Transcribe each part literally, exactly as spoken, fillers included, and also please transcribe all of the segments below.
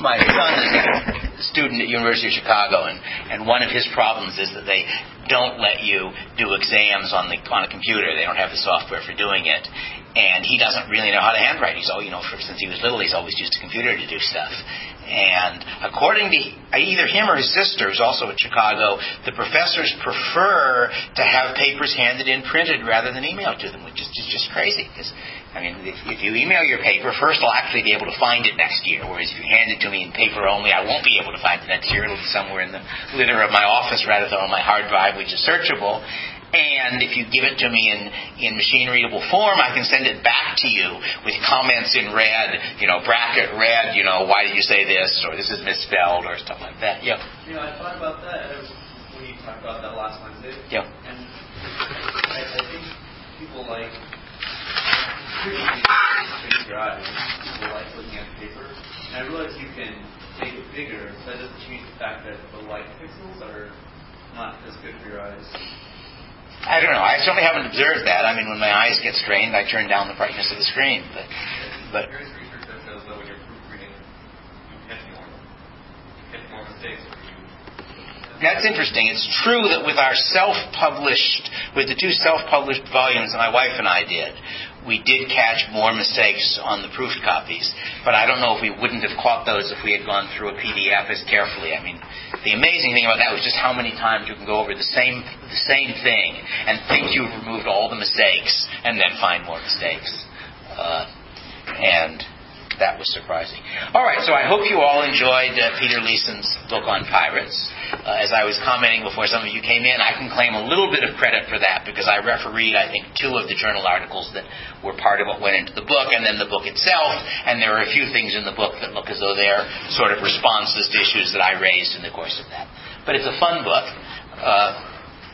my son is a student at University of Chicago, and, and one of his problems is that they don't let you do exams on the on a computer. They don't have the software for doing it. And he doesn't really know how to handwrite. He's all, you know, for, since he was little, he's always used a computer to do stuff. And according to either him or his sister, who's also at Chicago, the professors prefer to have papers handed in printed rather than emailed to them, which is just, just crazy. Because, I mean, if, if you email your paper, first I'll actually be able to find it next year. Whereas if you hand it to me in paper only, I won't be able to find it next year. It'll be somewhere in the litter of my office rather than on my hard drive, which is searchable. And if you give it to me in, in machine-readable form, I can send it back to you with comments in red, you know, bracket red, you know, why did you say this, or this is misspelled, or stuff like that. Yeah. You know, I thought about that when you talked about that last Wednesday. Yeah. And I, I think people like, people your eyes, people like looking at paper. And I realize you can make it bigger, but that doesn't change the fact that the light pixels are not as good for your eyes. I don't know. I certainly haven't observed that. I mean, when my eyes get strained, I turn down the brightness of the screen. But, but there is research that shows that when you're proofreading, you catch more, you catch more mistakes. That's interesting. It's true that with our self-published, with the two self-published volumes that my wife and I did, we did catch more mistakes on the proofed copies. But I don't know if we wouldn't have caught those if we had gone through a P D F as carefully. I mean, the amazing thing about that was just how many times you can go over the same the same thing and think you've removed all the mistakes and then find more mistakes. Uh, and that was surprising. All right, so I hope you all enjoyed uh, Peter Leeson's book on pirates. Uh, as I was commenting before some of you came in, I can claim a little bit of credit for that because I refereed, I think, two of the journal articles that were part of what went into the book and then the book itself, and there are a few things in the book that look as though they're sort of responses to issues that I raised in the course of that. But it's a fun book. Uh,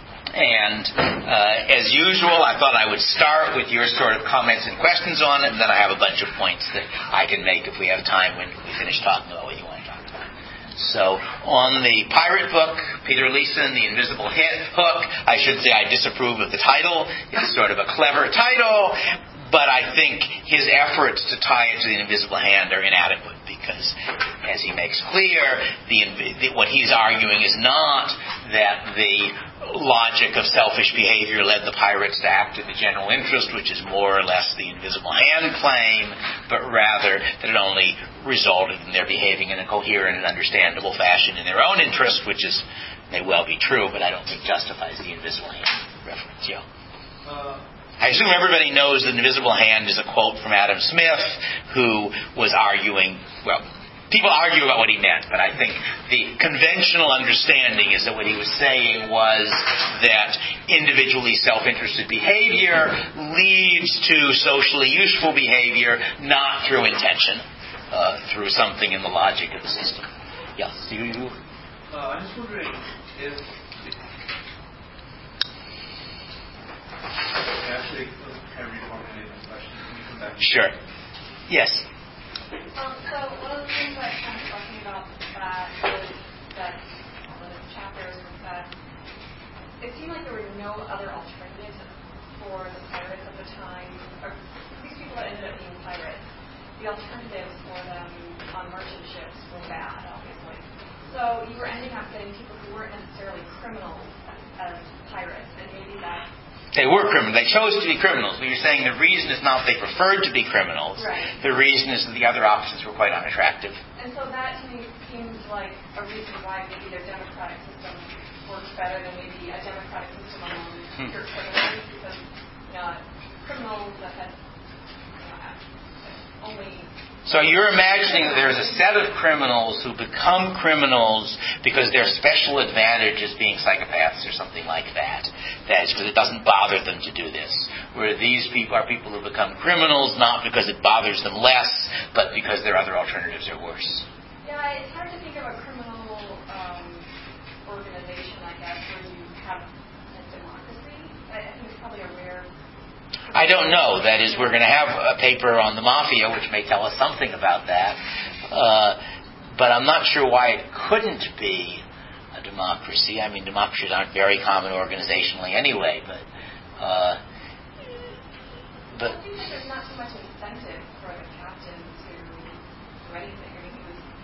And uh, as usual, I thought I would start with your sort of comments and questions on it, and then I have a bunch of points that I can make if we have time when we finish talking about what you want to talk about. So on the pirate book, Peter Leeson, The Invisible Hook, I should say I disapprove of the title. It's sort of a clever title, but I think his efforts to tie it to the invisible hand are inadequate because, as he makes clear, the, the, what he's arguing is not that the logic of selfish behavior led the pirates to act in the general interest, which is more or less the invisible hand claim, but rather that it only resulted in their behaving in a coherent and understandable fashion in their own interest, which is may well be true, but I don't think justifies the invisible hand reference. Yeah. Uh, I assume everybody knows that invisible hand is a quote from Adam Smith, who was arguing, well, people argue about what he meant, but I think the conventional understanding is that what he was saying was that individually self-interested behavior leads to socially useful behavior, not through intention, uh, through something in the logic of the system. Yes, do you? Uh, I'm just wondering if... Actually, kind of reformulating the question. Can you come back? Sure. Yes. Um, so one of the things I was kind of talking about that was that all the chapters was that it seemed like there were no other alternatives for the pirates at the time, or these people that ended up being pirates. The alternatives for them on merchant ships were bad, obviously. So you were ending up getting people who weren't necessarily criminals as pirates, and maybe that. They were criminals. They chose to be criminals. But you're saying the reason is not they preferred to be criminals. Right. The reason is that the other options were quite unattractive. And so that to me seems like a reason why maybe their democratic system works better than maybe a democratic system among hmm. pure criminals, because you know, criminals that had you know, only... So you're imagining that there's a set of criminals who become criminals because their special advantage is being psychopaths or something like that. That is because it doesn't bother them to do this. Where these people are people who become criminals not because it bothers them less, but because their other alternatives are worse. Yeah, it's hard to think of a criminal um, organization, I guess, where you have a democracy. I think it's probably a rare... I don't know. That is, we're going to have a paper on the mafia, which may tell us something about that. Uh, but I'm not sure why it couldn't be a democracy. I mean, democracies aren't very common organizationally anyway. But, uh, but I think that there's not so much incentive for the captain to do anything. I mean, he was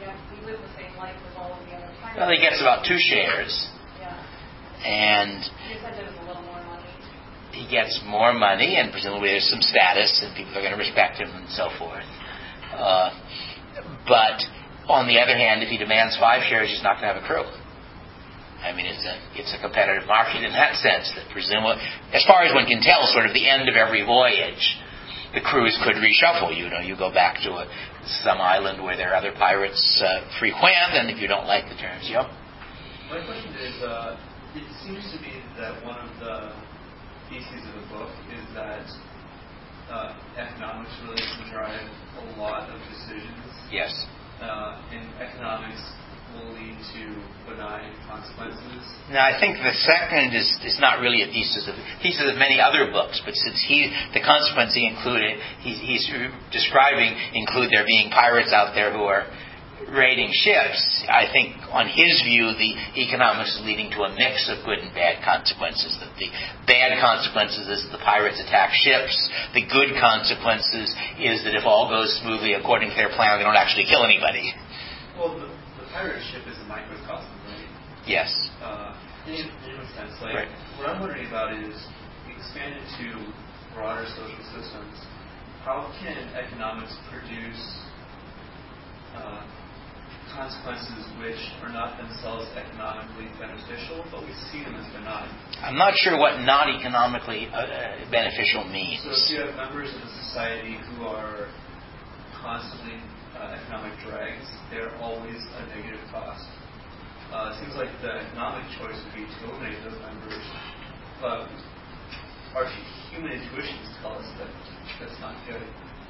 get, he lives the same life as all of the other pirates. Well, he gets about two shares. Yeah. And You said there was a little more money. he gets more money, and presumably there's some status, and people are going to respect him and so forth. Uh, but on the other hand, if he demands five shares, he's not going to have a crew. I mean, it's a it's a competitive market in that sense. That presumably, as far as one can tell, sort of the end of every voyage, the crews could reshuffle. You know, you go back to a, some island where there are other pirates uh, frequent, and if you don't like the terms, you know. My question is, uh, it seems to me that one of the theses of the book is that uh, economics really can drive a lot of decisions. Yes. Uh, and economics will lead to benign consequences. Now, I think the second is, is not really a thesis of thesis of many other books, but since he the consequence he included he, he's describing include there being pirates out there who are raiding ships. I think on his view, the economics is leading to a mix of good and bad consequences. That the bad consequences is that the pirates attack ships. The good consequences is that if all goes smoothly according to their plan, they don't actually kill anybody. Well, the, the pirate ship is a microcosm, right? Yes. Uh, in, in a sense, like right. What I'm wondering about is expanded to broader social systems. How can economics produce uh, consequences which are not themselves economically beneficial, but we see them as benign? I'm not sure what not economically uh, beneficial means. So if you have members of a society who are constantly uh, economic drags, they're always a negative cost. Uh, it seems like the economic choice would be to eliminate those members, but our human intuitions tell us that that's not good.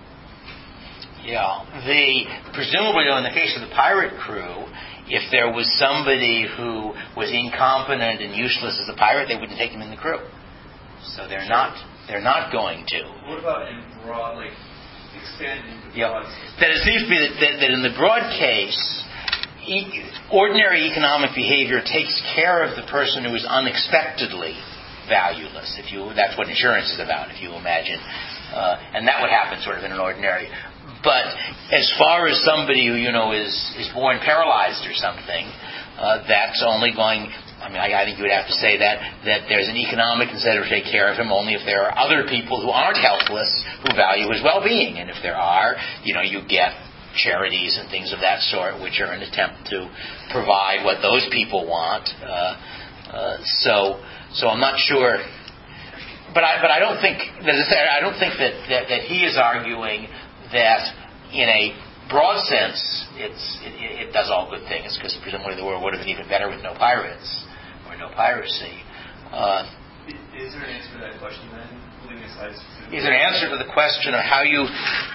Yeah. The presumably, though, in the case of the pirate crew, if there was somebody who was incompetent and useless as a pirate, they wouldn't take him in the crew. So they're not they're not going to. What about in broad, like expanding into Yeah. broad? That it seems to be that, that, that in the broad case, e- ordinary economic behavior takes care of the person who is unexpectedly valueless. If you, that's what insurance is about. If you imagine, uh, and that would happen sort of in an ordinary. But as far as somebody who, you know, is, is born paralyzed or something, uh, that's only going, I mean, I, I think you would have to say that, that there's an economic incentive to take care of him only if there are other people who aren't helpless who value his well-being. And if there are, you know, you get charities and things of that sort, which are an attempt to provide what those people want. Uh, uh, so, so I'm not sure. But I, but I don't think, as I said, I don't think that, that, that he is arguing that in a broad sense it's it, it does all good things, because presumably the world would have been even better with no pirates or no piracy. Uh, is there an answer to that question then? Leaving aside is there an answer to the question of how you...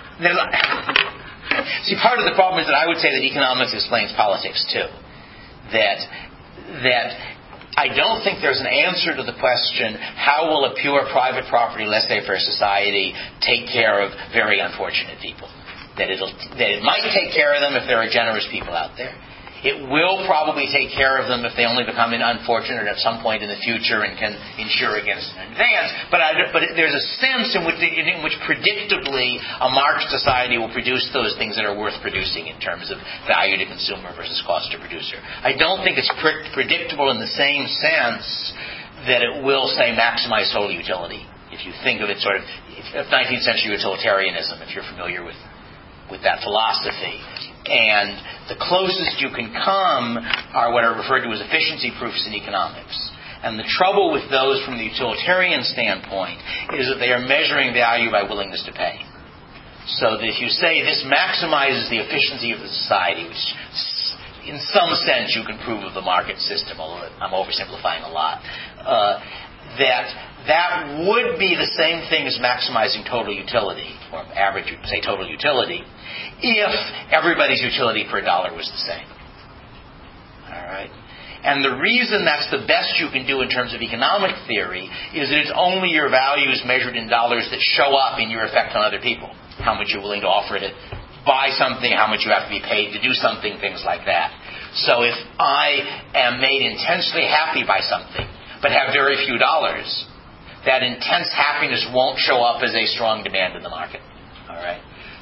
See, part of the problem is that I would say that economics explains politics too. That that I don't think there's an answer to the question, how will a pure private property laissez-faire society take care of very unfortunate people? That, it'll, that it might take care of them if there are generous people out there. It will probably take care of them if they only become unfortunate at some point in the future and can insure against it in advance. But, I, but there's a sense in which, in which predictably a market society will produce those things that are worth producing in terms of value to consumer versus cost to producer. I don't think it's pre- predictable in the same sense that it will, say, maximize total utility. If you think of it sort of nineteenth century utilitarianism, if you're familiar with, with that philosophy. And the closest you can come are what are referred to as efficiency proofs in economics. And the trouble with those from the utilitarian standpoint is that they are measuring value by willingness to pay. So that if you say this maximizes the efficiency of the society, which in some sense you can prove of the market system, although I'm oversimplifying a lot, uh, that that would be the same thing as maximizing total utility, or average, say, total utility, if everybody's utility per dollar was the same. All right? And the reason that's the best you can do in terms of economic theory is that it's only your values measured in dollars that show up in your effect on other people. How much you're willing to offer to buy something, how much you have to be paid to do something, things like that. So if I am made intensely happy by something, but have very few dollars, that intense happiness won't show up as a strong demand in the market. All right?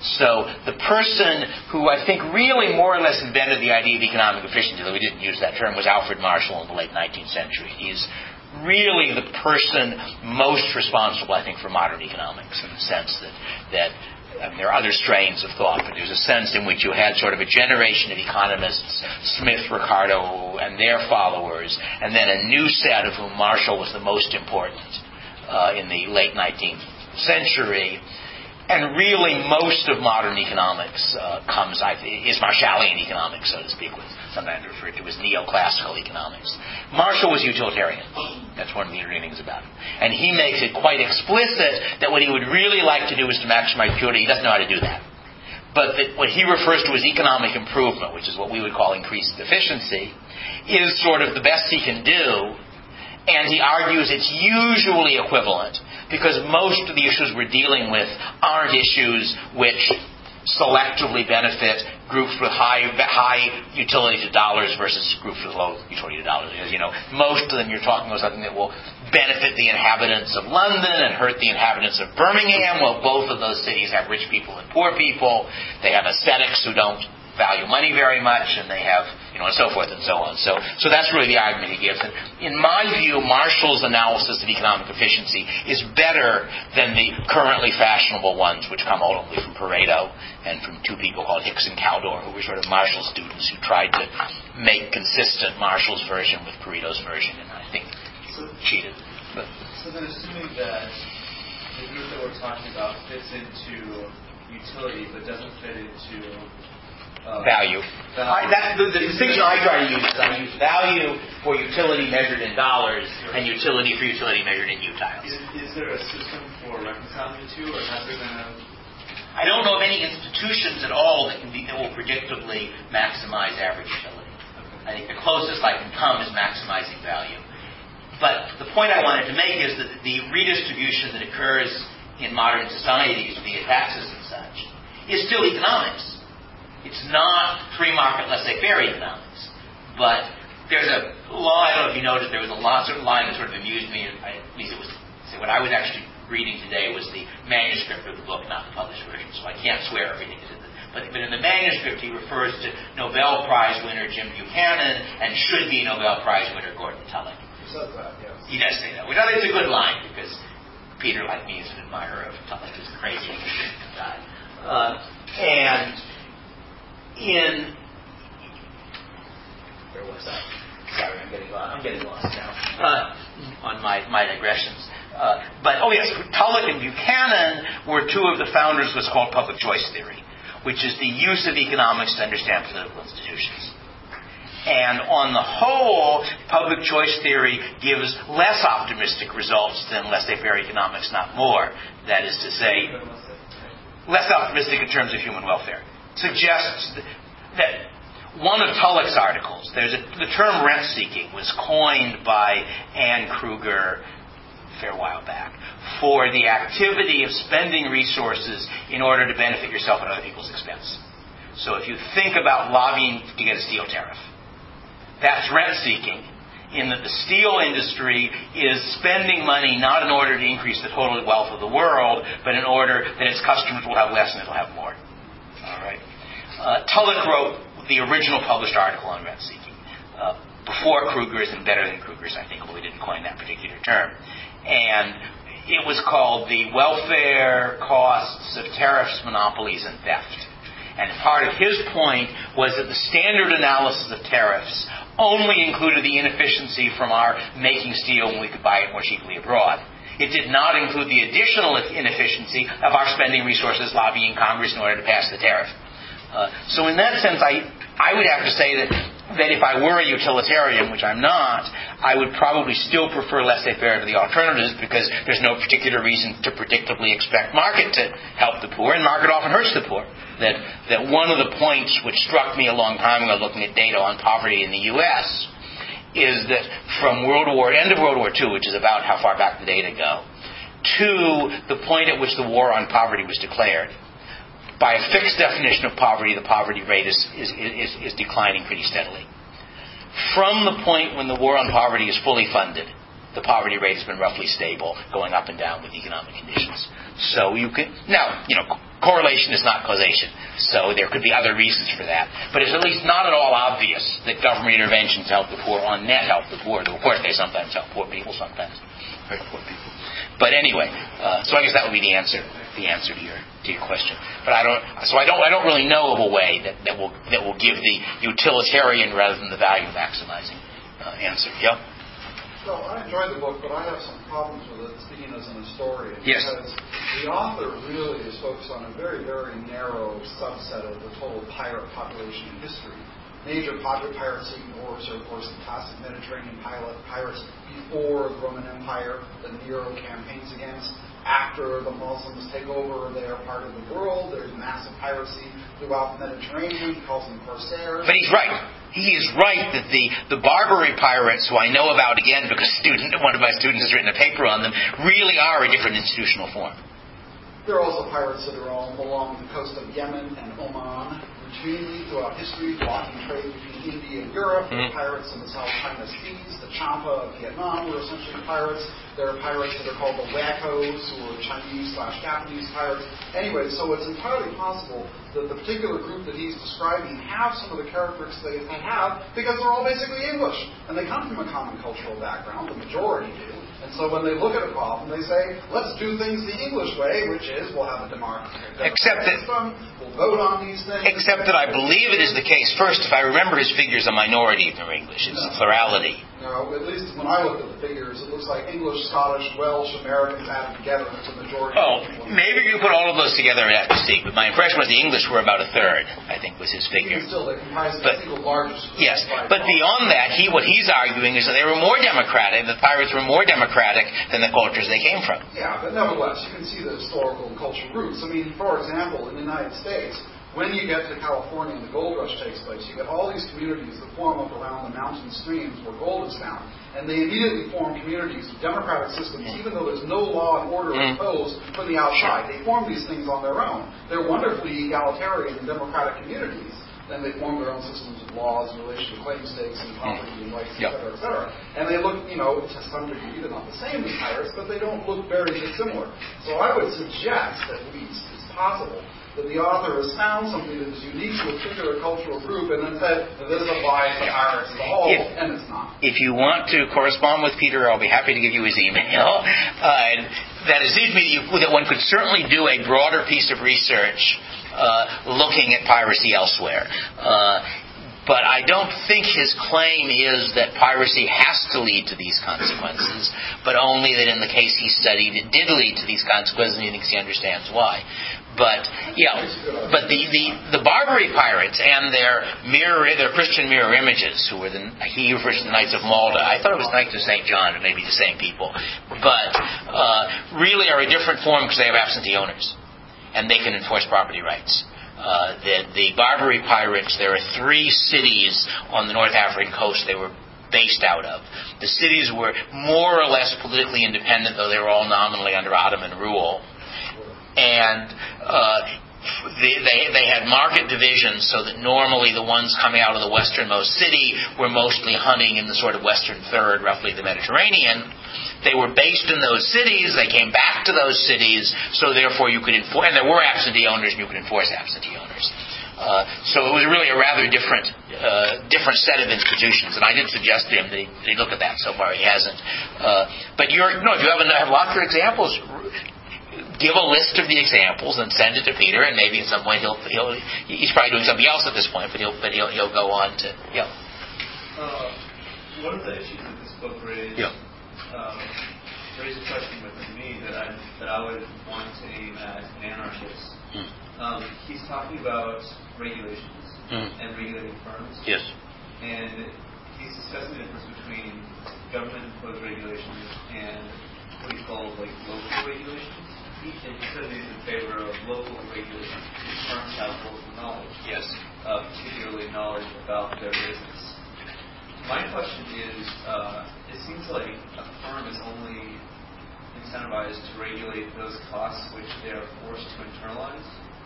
So the person who I think really more or less invented the idea of economic efficiency, though we didn't use that term, was Alfred Marshall in the late nineteenth century. He's really the person most responsible, I think, for modern economics in the sense that, that I mean, there are other strains of thought, but there's a sense in which you had sort of a generation of economists, Smith, Ricardo, and their followers, and then a new set of whom Marshall was the most important uh, in the late nineteenth century. And really, most of modern economics uh, comes, I think, is Marshallian economics, so to speak, with sometimes referred to as neoclassical economics. Marshall was utilitarian. That's one of the interesting things about him. And he makes it quite explicit that what he would really like to do is to maximize utility. He doesn't know how to do that. But that what he refers to as economic improvement, which is what we would call increased efficiency, is sort of the best he can do. And he argues it's usually equivalent because most of the issues we're dealing with aren't issues which selectively benefit groups with high high utility to dollars versus groups with low utility to dollars. Because, you know, most of them you're talking about something that will benefit the inhabitants of London and hurt the inhabitants of Birmingham. Well, both of those cities have rich people and poor people. They have ascetics who don't value money very much, and they have, you know, and so forth and so on. So, so that's really the argument he gives. And in my view, Marshall's analysis of economic efficiency is better than the currently fashionable ones, which come ultimately from Pareto and from two people called Hicks and Caldor, who were sort of Marshall students who tried to make consistent Marshall's version with Pareto's version, and I think so, cheated. But, so then, assuming that the group that we're talking about fits into utility but doesn't fit into Uh, value. value. I, that, the, the distinction I try to use is I use value for utility measured in dollars and utility for utility measured in utiles. Is, is there a system for reconciling the two, or has there been a... I don't know of any institutions at all that can be that will predictably maximize average utility. I think the closest I can come is maximizing value. But the point I wanted to make is that the redistribution that occurs in modern societies via taxes and such is still economics. It's not free market laissez-faire economics, but there's a law. I don't know if you noticed there was a law, certain line that sort of amused me. I, at least it was so what I was actually reading today was the manuscript of the book, not the published version. So I can't swear everything is in the. But, but in the manuscript, he refers to Nobel Prize winner Jim Buchanan and should be Nobel Prize winner Gordon Tullock. So glad, yes. He does say that, which I think is a good line because Peter, like me, is an admirer of Tullock. He's crazy guy, uh, and. In where was I? Sorry, I'm getting lost. I'm getting lost now uh, on my my digressions. Uh, but oh yes, Tullock and Buchanan were two of the founders of what's called public choice theory, which is the use of economics to understand political institutions. And on the whole, public choice theory gives less optimistic results than laissez-faire economics, not more. That is to say, less optimistic in terms of human welfare. Suggests that one of Tullock's articles, there's a, the term rent-seeking was coined by Ann Kruger a fair while back for the activity of spending resources in order to benefit yourself at other people's expense. So if you think about lobbying to get a steel tariff, that's rent-seeking in that the steel industry is spending money not in order to increase the total wealth of the world, but in order that its customers will have less and it'll have more. All right. Uh, Tullock wrote the original published article on rent-seeking uh, before Kruger's and better than Kruger's, I think, although he didn't coin that particular term. And it was called The Welfare Costs of Tariffs, Monopolies, and Theft. And part of his point was that the standard analysis of tariffs only included the inefficiency from our making steel when we could buy it more cheaply abroad. It did not include the additional inefficiency of our spending resources lobbying Congress in order to pass the tariff. Uh, so in that sense, I I would have to say that, that if I were a utilitarian, which I'm not, I would probably still prefer laissez-faire to the alternatives because there's no particular reason to predictably expect market to help the poor, and market often hurts the poor. That, that one of the points which struck me a long time ago looking at data on poverty in the U S is that from World War, end of World War Two, which is about how far back the data go, to the point at which the war on poverty was declared, by a fixed definition of poverty, the poverty rate is, is, is, is declining pretty steadily. From the point when the war on poverty is fully funded, the poverty rate has been roughly stable, going up and down with economic conditions. So you can, now, you know, correlation is not causation. So there could be other reasons for that. But it's at least not at all obvious that government interventions help the poor, on net help the poor. Of course, they sometimes help poor people, sometimes very poor people. But anyway, uh, so I guess that would be the answer, the answer to your to your question. But I don't, so I don't, I don't really know of a way that, that will that will give the utilitarian rather than the value maximizing uh, answer. Yeah. So I enjoyed the book, but I have some problems with it, speaking as an historian. Yes. Because the author really is focused on a very, very narrow subset of the total pirate population in history. Major pirate-seeking wars are, of course, the classic Mediterranean pilot pirates before the Roman Empire, the Nero campaigns against. After the Muslims take over their part of the world, there's massive piracy throughout the Mediterranean. He calls them corsairs. But he's right. He is right that the, the Barbary pirates, who I know about again because student, one of my students has written a paper on them, really are a different institutional form. There are also pirates that are all along the coast of Yemen and Oman, routinely throughout history, blocking trade between India and Europe. There are pirates in the South China Seas. The Champa of Vietnam were essentially pirates. There are pirates that are called the Wackos, who are Chinese slash Japanese pirates. Anyway, so it's entirely possible that the particular group that he's describing have some of the characteristics they have because they're all basically English. And they come from a common cultural background. The majority do. And so when they look at a problem, they say, let's do things the English way, which is we'll have a democracy Except that, system, we'll vote on these things. Except that I believe it is the case, first, if I remember his figures, a minority of them are English. It's no. a plurality. No, at least when I looked at the figures, it looks like English, Scottish, Welsh, Americans added together. It's a majority. Oh, of people. maybe you put all of those together and have to see. But my impression was the English were about a third, I think was his figure. Even still, they comprise but, the single largest group. Yes, but beyond that, he what he's arguing is that they were more democratic, the pirates were more democratic than the cultures they came from. Yeah, but nevertheless, you can see the historical and cultural roots. I mean, for example, in the United States, when you get to California and the gold rush takes place, you get all these communities that form up around the mountain streams where gold is found. And they immediately form communities with democratic systems, even though there's no law and order mm. imposed from the outside. They form these things on their own. They're wonderfully egalitarian and democratic communities. Then they form their own systems of laws in relation to claim stakes and property and rights, yep. et cetera, et cetera. And they look, you know, to some degree, they're not the same as pirates, but they don't look very dissimilar. So I would suggest, at least, it's possible that the author has found something that is unique to a particular cultural group and then said that this applies to pirates as a whole, if, and it's not. If you want to correspond with Peter, I'll be happy to give you his email. Uh, that it seems to me that one could certainly do a broader piece of research uh, looking at piracy elsewhere. Uh, But I don't think his claim is that piracy has to lead to these consequences, but only that in the case he studied, it did lead to these consequences, and he thinks he understands why. But yeah, but the, the, the Barbary pirates and their mirror, their Christian mirror images, who were the he refers to the Knights of Malta. I thought it was Knights of Saint John, but maybe the same people. But uh, really are a different form because they have absentee owners, and they can enforce property rights. Uh, the, the Barbary pirates, there are three cities on the North African coast they were based out of. The cities were more or less politically independent, though they were all nominally under Ottoman rule. And uh, they, they, they had market divisions so that normally the ones coming out of the westernmost city were mostly hunting in the sort of western third, roughly the Mediterranean. They were based in those cities. They came back to those cities, so therefore you could enforce, and there were absentee owners, and you could enforce absentee owners. Uh, so it was really a rather different, uh, different set of institutions. And I did suggest to him that he, that he look at that. So far, he hasn't. Uh, but you're, no, if you have, have lots of examples, give a list of the examples and send it to Peter, and maybe at some point he'll, he'll he's probably doing something else at this point, but he'll, but he'll, he'll go on to, yeah. Uh, one of the issues that this book raised. Yeah. Um, raised a question within me that I that I would want to aim at an anarchist. Mm. Um, he's talking about regulations mm. and regulating firms. Yes. And he's discussing the difference between government-imposed regulations and what he calls like local regulations. He, and he says he's in favor of local regulations because firms have local knowledge. Yes. Uh, particularly knowledge about their business. My question is, uh, it seems like a firm is only incentivized to regulate those costs which they are forced to internalize.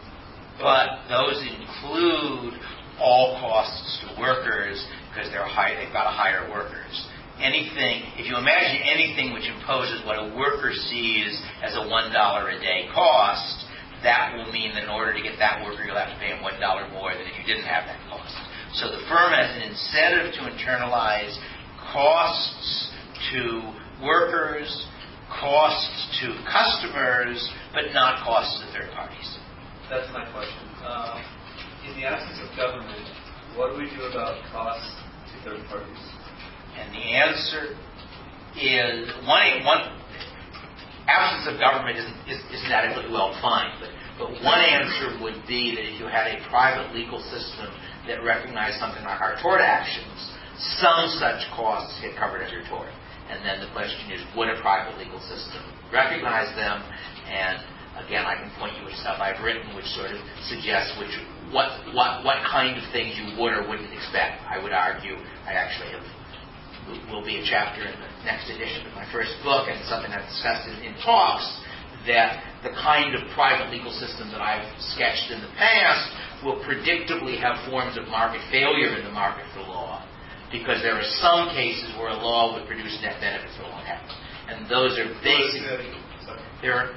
But those include all costs to workers because they're high, they've got to hire workers. Anything, if you imagine anything which imposes what a worker sees as a one dollar a day cost, that will mean that in order to get that worker, you'll have to pay him one dollar more than if you didn't have that cost. So the firm has an incentive to internalize costs to workers, costs to customers, but not costs to third parties. That's my question. Uh, in the absence of government, what do we do about costs to third parties? And the answer is one. One absence of government isn't, isn't adequately well defined, but, but one answer would be that if you had a private legal system that recognized something like our tort actions, some such costs get covered under tort. And then the question is, would a private legal system recognize them? And again, I can point you to stuff I've written which sort of suggests which what what what kind of things you would or wouldn't expect. I would argue, I actually have will be a chapter in the next edition of my first book, and something I've discussed in, in talks, that the kind of private legal system that I've sketched in the past will predictably have forms of market failure in the market for law, because there are some cases where a law would produce net benefits for long happen. And those are basic. There are,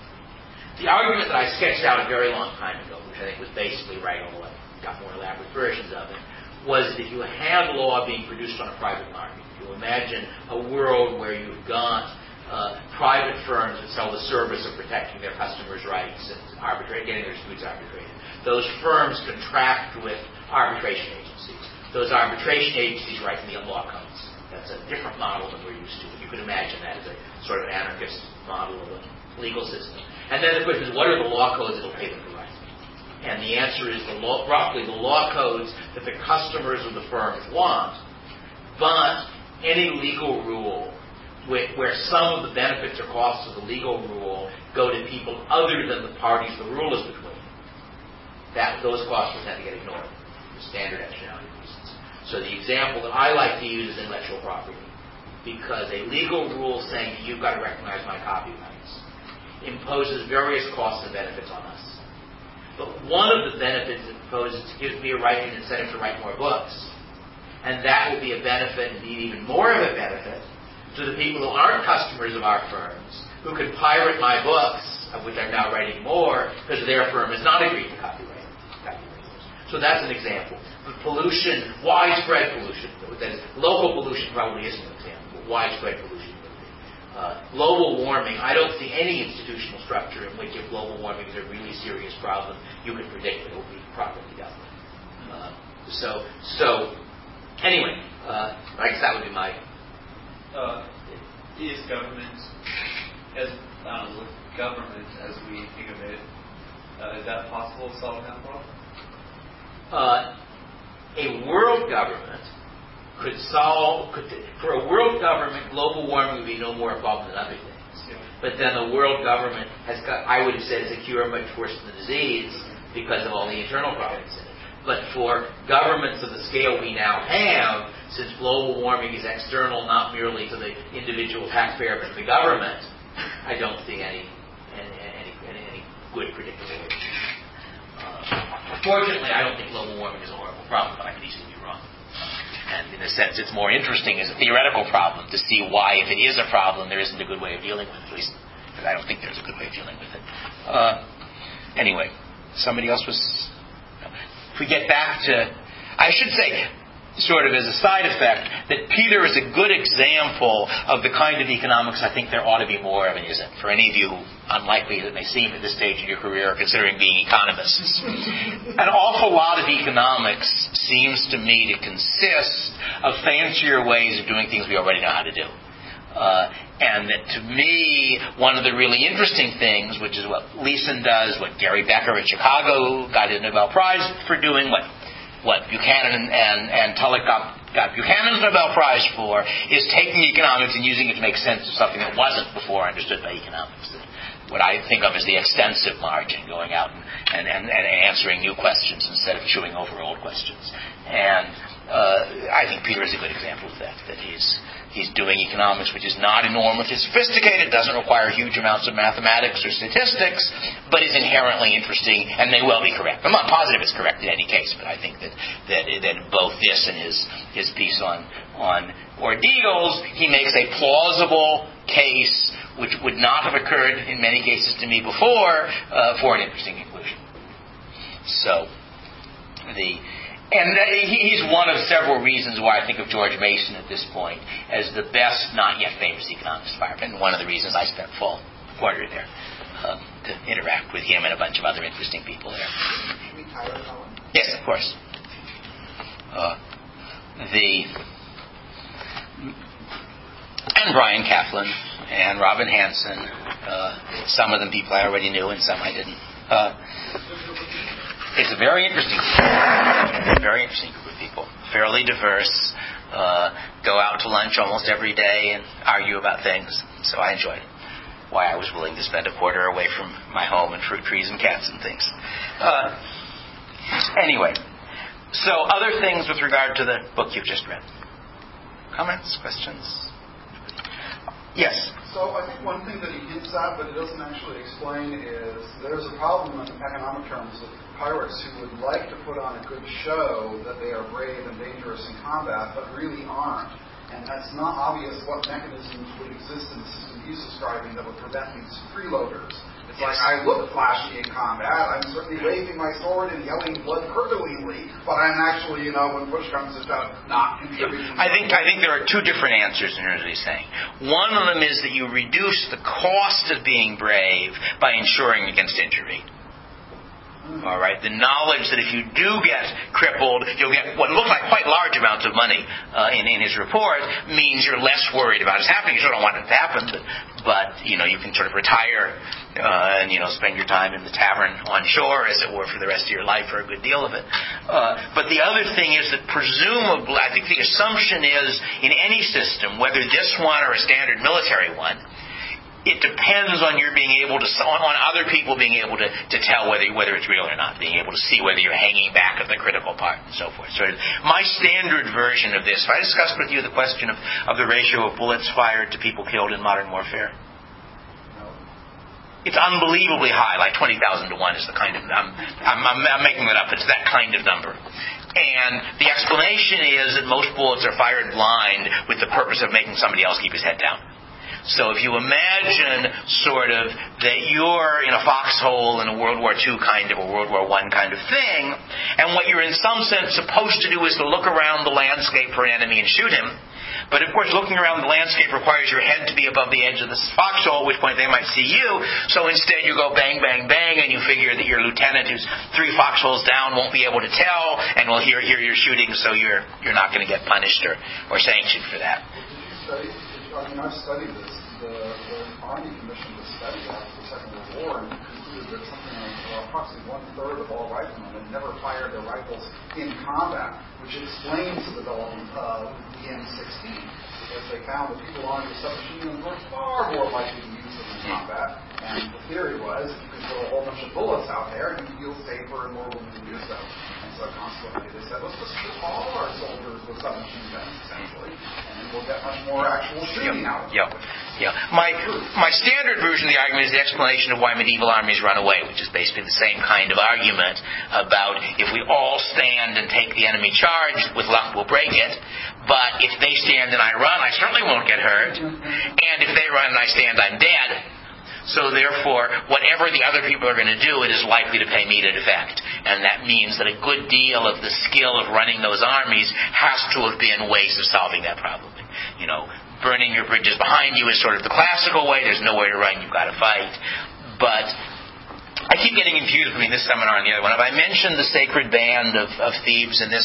the argument that I sketched out a very long time ago, which I think was basically right, although I got more elaborate versions of it, was that if you had law being produced on a private market, if you imagine a world where you've got uh, private firms that sell the service of protecting their customers' rights and arbitrate, getting their disputes arbitrated. Those firms contract with arbitration agencies. Those arbitration agencies write the law codes. That's a different model than we're used to. You could imagine that as a sort of anarchist model of a legal system. And then the question is, what are the law codes that will pay them to write? And the answer is the law, roughly the law codes that the customers of the firms want, but any legal rule where, where some of the benefits or costs of the legal rule go to people other than the parties the rule is between, that those costs will tend to get ignored for standard externality reasons. So the example that I like to use is intellectual property, because a legal rule saying you've got to recognize my copyrights imposes various costs and benefits on us. But one of the benefits it proposes gives me a right and incentive to write more books. And that will be a benefit, indeed even more of a benefit, to the people who aren't customers of our firms, who can pirate my books, of which I'm now writing more, because their firm has not agreed to copyright copyright. So that's an example. But pollution, widespread pollution, that is, local pollution probably isn't an example, but widespread pollution. Uh, global warming, I don't see any institutional structure in which if global warming is a really serious problem, you can predict it will be properly dealt with. Uh, so, so anyway, uh, I guess that would be my... Uh, is government, as I don't know, with government as we think of it, uh, is that possible to solve that problem? Uh, a world government could solve, could, for a world government, global warming would be no more a problem than other things. Yeah. But then the world government has got, I would have said, is a cure much worse than the disease because of all the internal problems in it. But for governments of the scale we now have, since global warming is external not merely to the individual taxpayer but to the government, I don't see any any, any, any, any good predictability. Uh, fortunately, I don't think global warming is a horrible problem, but I could easily be wrong. And in a sense, it's more interesting as a theoretical problem to see why, if it is a problem, there isn't a good way of dealing with it. At least, because I don't think there's a good way of dealing with it. Uh, anyway, somebody else was... No. If we get back to... I should say, sort of as a side effect, that Peter is a good example of the kind of economics I think there ought to be more of and isn't. For any of you, unlikely as it may seem at this stage in your career, considering being economists. An awful lot of economics seems to me to consist of fancier ways of doing things we already know how to do. Uh, and that to me, one of the really interesting things, which is what Leeson does, what Gary Becker at Chicago got a Nobel Prize for doing, what what Buchanan and, and Tulloch got, got Buchanan's Nobel Prize for, is taking economics and using it to make sense of something that wasn't before understood by economics. What I think of as the extensive margin, going out and, and, and, and answering new questions instead of chewing over old questions. And uh, I think Peter is a good example of that, that he's he's doing economics which is not enormously sophisticated, doesn't require huge amounts of mathematics or statistics, but is inherently interesting and may well be correct. I'm not positive it's correct in any case, but I think that that, that both this and his, his piece on, on ordeals, he makes a plausible case which would not have occurred in many cases to me before, uh, for an interesting conclusion. So, the and he's one of several reasons why I think of George Mason at this point as the best not yet famous economist fireman. One of the reasons I spent fall quarter there uh, to interact with him and a bunch of other interesting people there. Yes, of course. Uh, the and Brian Kaplan and Robin Hanson. Uh, some of them people I already knew, and some I didn't. Uh, it's a very interesting, very interesting group of people. Fairly diverse. Uh, go out to lunch almost every day and argue about things. So I enjoyed it. Why I was willing to spend a quarter away from my home and fruit trees and cats and things. Uh, anyway, so other things with regard to the book you've just read. Comments, questions? Yes. So I think one thing that he hints at, but he doesn't actually explain, is there's a problem in economic terms with pirates who would like to put on a good show that they are brave and dangerous in combat, but really aren't. And that's not obvious what mechanisms would exist in the system he's describing that would prevent these freeloaders. It's yes. like, I look flashy in combat, I'm certainly waving my sword and yelling blood-curdlingly, but I'm actually, you know, when push comes to shove, not contributing. I think I think there are two different answers in what he's saying. One of them is that you reduce the cost of being brave by insuring against injury. All right. The knowledge that if you do get crippled, you'll get what looks like quite large amounts of money uh, in, in his report means you're less worried about it happening. You sort of don't want it to happen, but, but you know you can sort of retire uh, and you know spend your time in the tavern on shore, as it were, for the rest of your life, for a good deal of it. Uh, but the other thing is that presumably, I think the assumption is in any system, whether this one or a standard military one, it depends on your being able to, on, on other people being able to, to tell whether whether it's real or not, being able to see whether you're hanging back at the critical part and so forth. So my standard version of this, if I discussed with you the question of, of the ratio of bullets fired to people killed in modern warfare, it's unbelievably high, like twenty thousand to one is the kind of, I'm, I'm, I'm, I'm making it up, it's that kind of number. And the explanation is that most bullets are fired blind with the purpose of making somebody else keep his head down. So if you imagine sort of that you're in a foxhole in a World War Two kind of, a World War One kind of thing, and what you're in some sense supposed to do is to look around the landscape for an enemy and shoot him. But of course, looking around the landscape requires your head to be above the edge of the foxhole, at which point they might see you. So instead you go bang, bang, bang, and you figure that your lieutenant who's three foxholes down won't be able to tell, and will hear, hear you're shooting, so you're you're not going to get punished or, or sanctioned for that. I mean, I've studied this. The, the Army commissioned a study after the Second World War and concluded that something like well, approximately one-third of all riflemen had never fired their rifles in combat, which explains the development of the M sixteen, because they found that people armed with submachine guns were far more likely to use them in combat. And the theory was, if you could throw a whole bunch of bullets out there, you'd feel safer and more willing to do so. And so consequently, they said, let's just shoot all of our soldiers with submachine guns, essentially, and then we'll get much more actual shooting out of yeah. them. Yeah. My my standard version of the argument is the explanation of why medieval armies run away, which is basically the same kind of argument about if we all stand and take the enemy charge, with luck we'll break it. But if they stand and I run, I certainly won't get hurt. And if they run and I stand, I'm dead. So therefore, whatever the other people are going to do, it is likely to pay me to defect. And that means that a good deal of the skill of running those armies has to have been ways of solving that problem. You know, burning your bridges behind you is sort of the classical way. There's nowhere to run. You've got to fight. But I keep getting confused between this seminar and the other one. Have I mentioned the sacred band of, of thieves in this?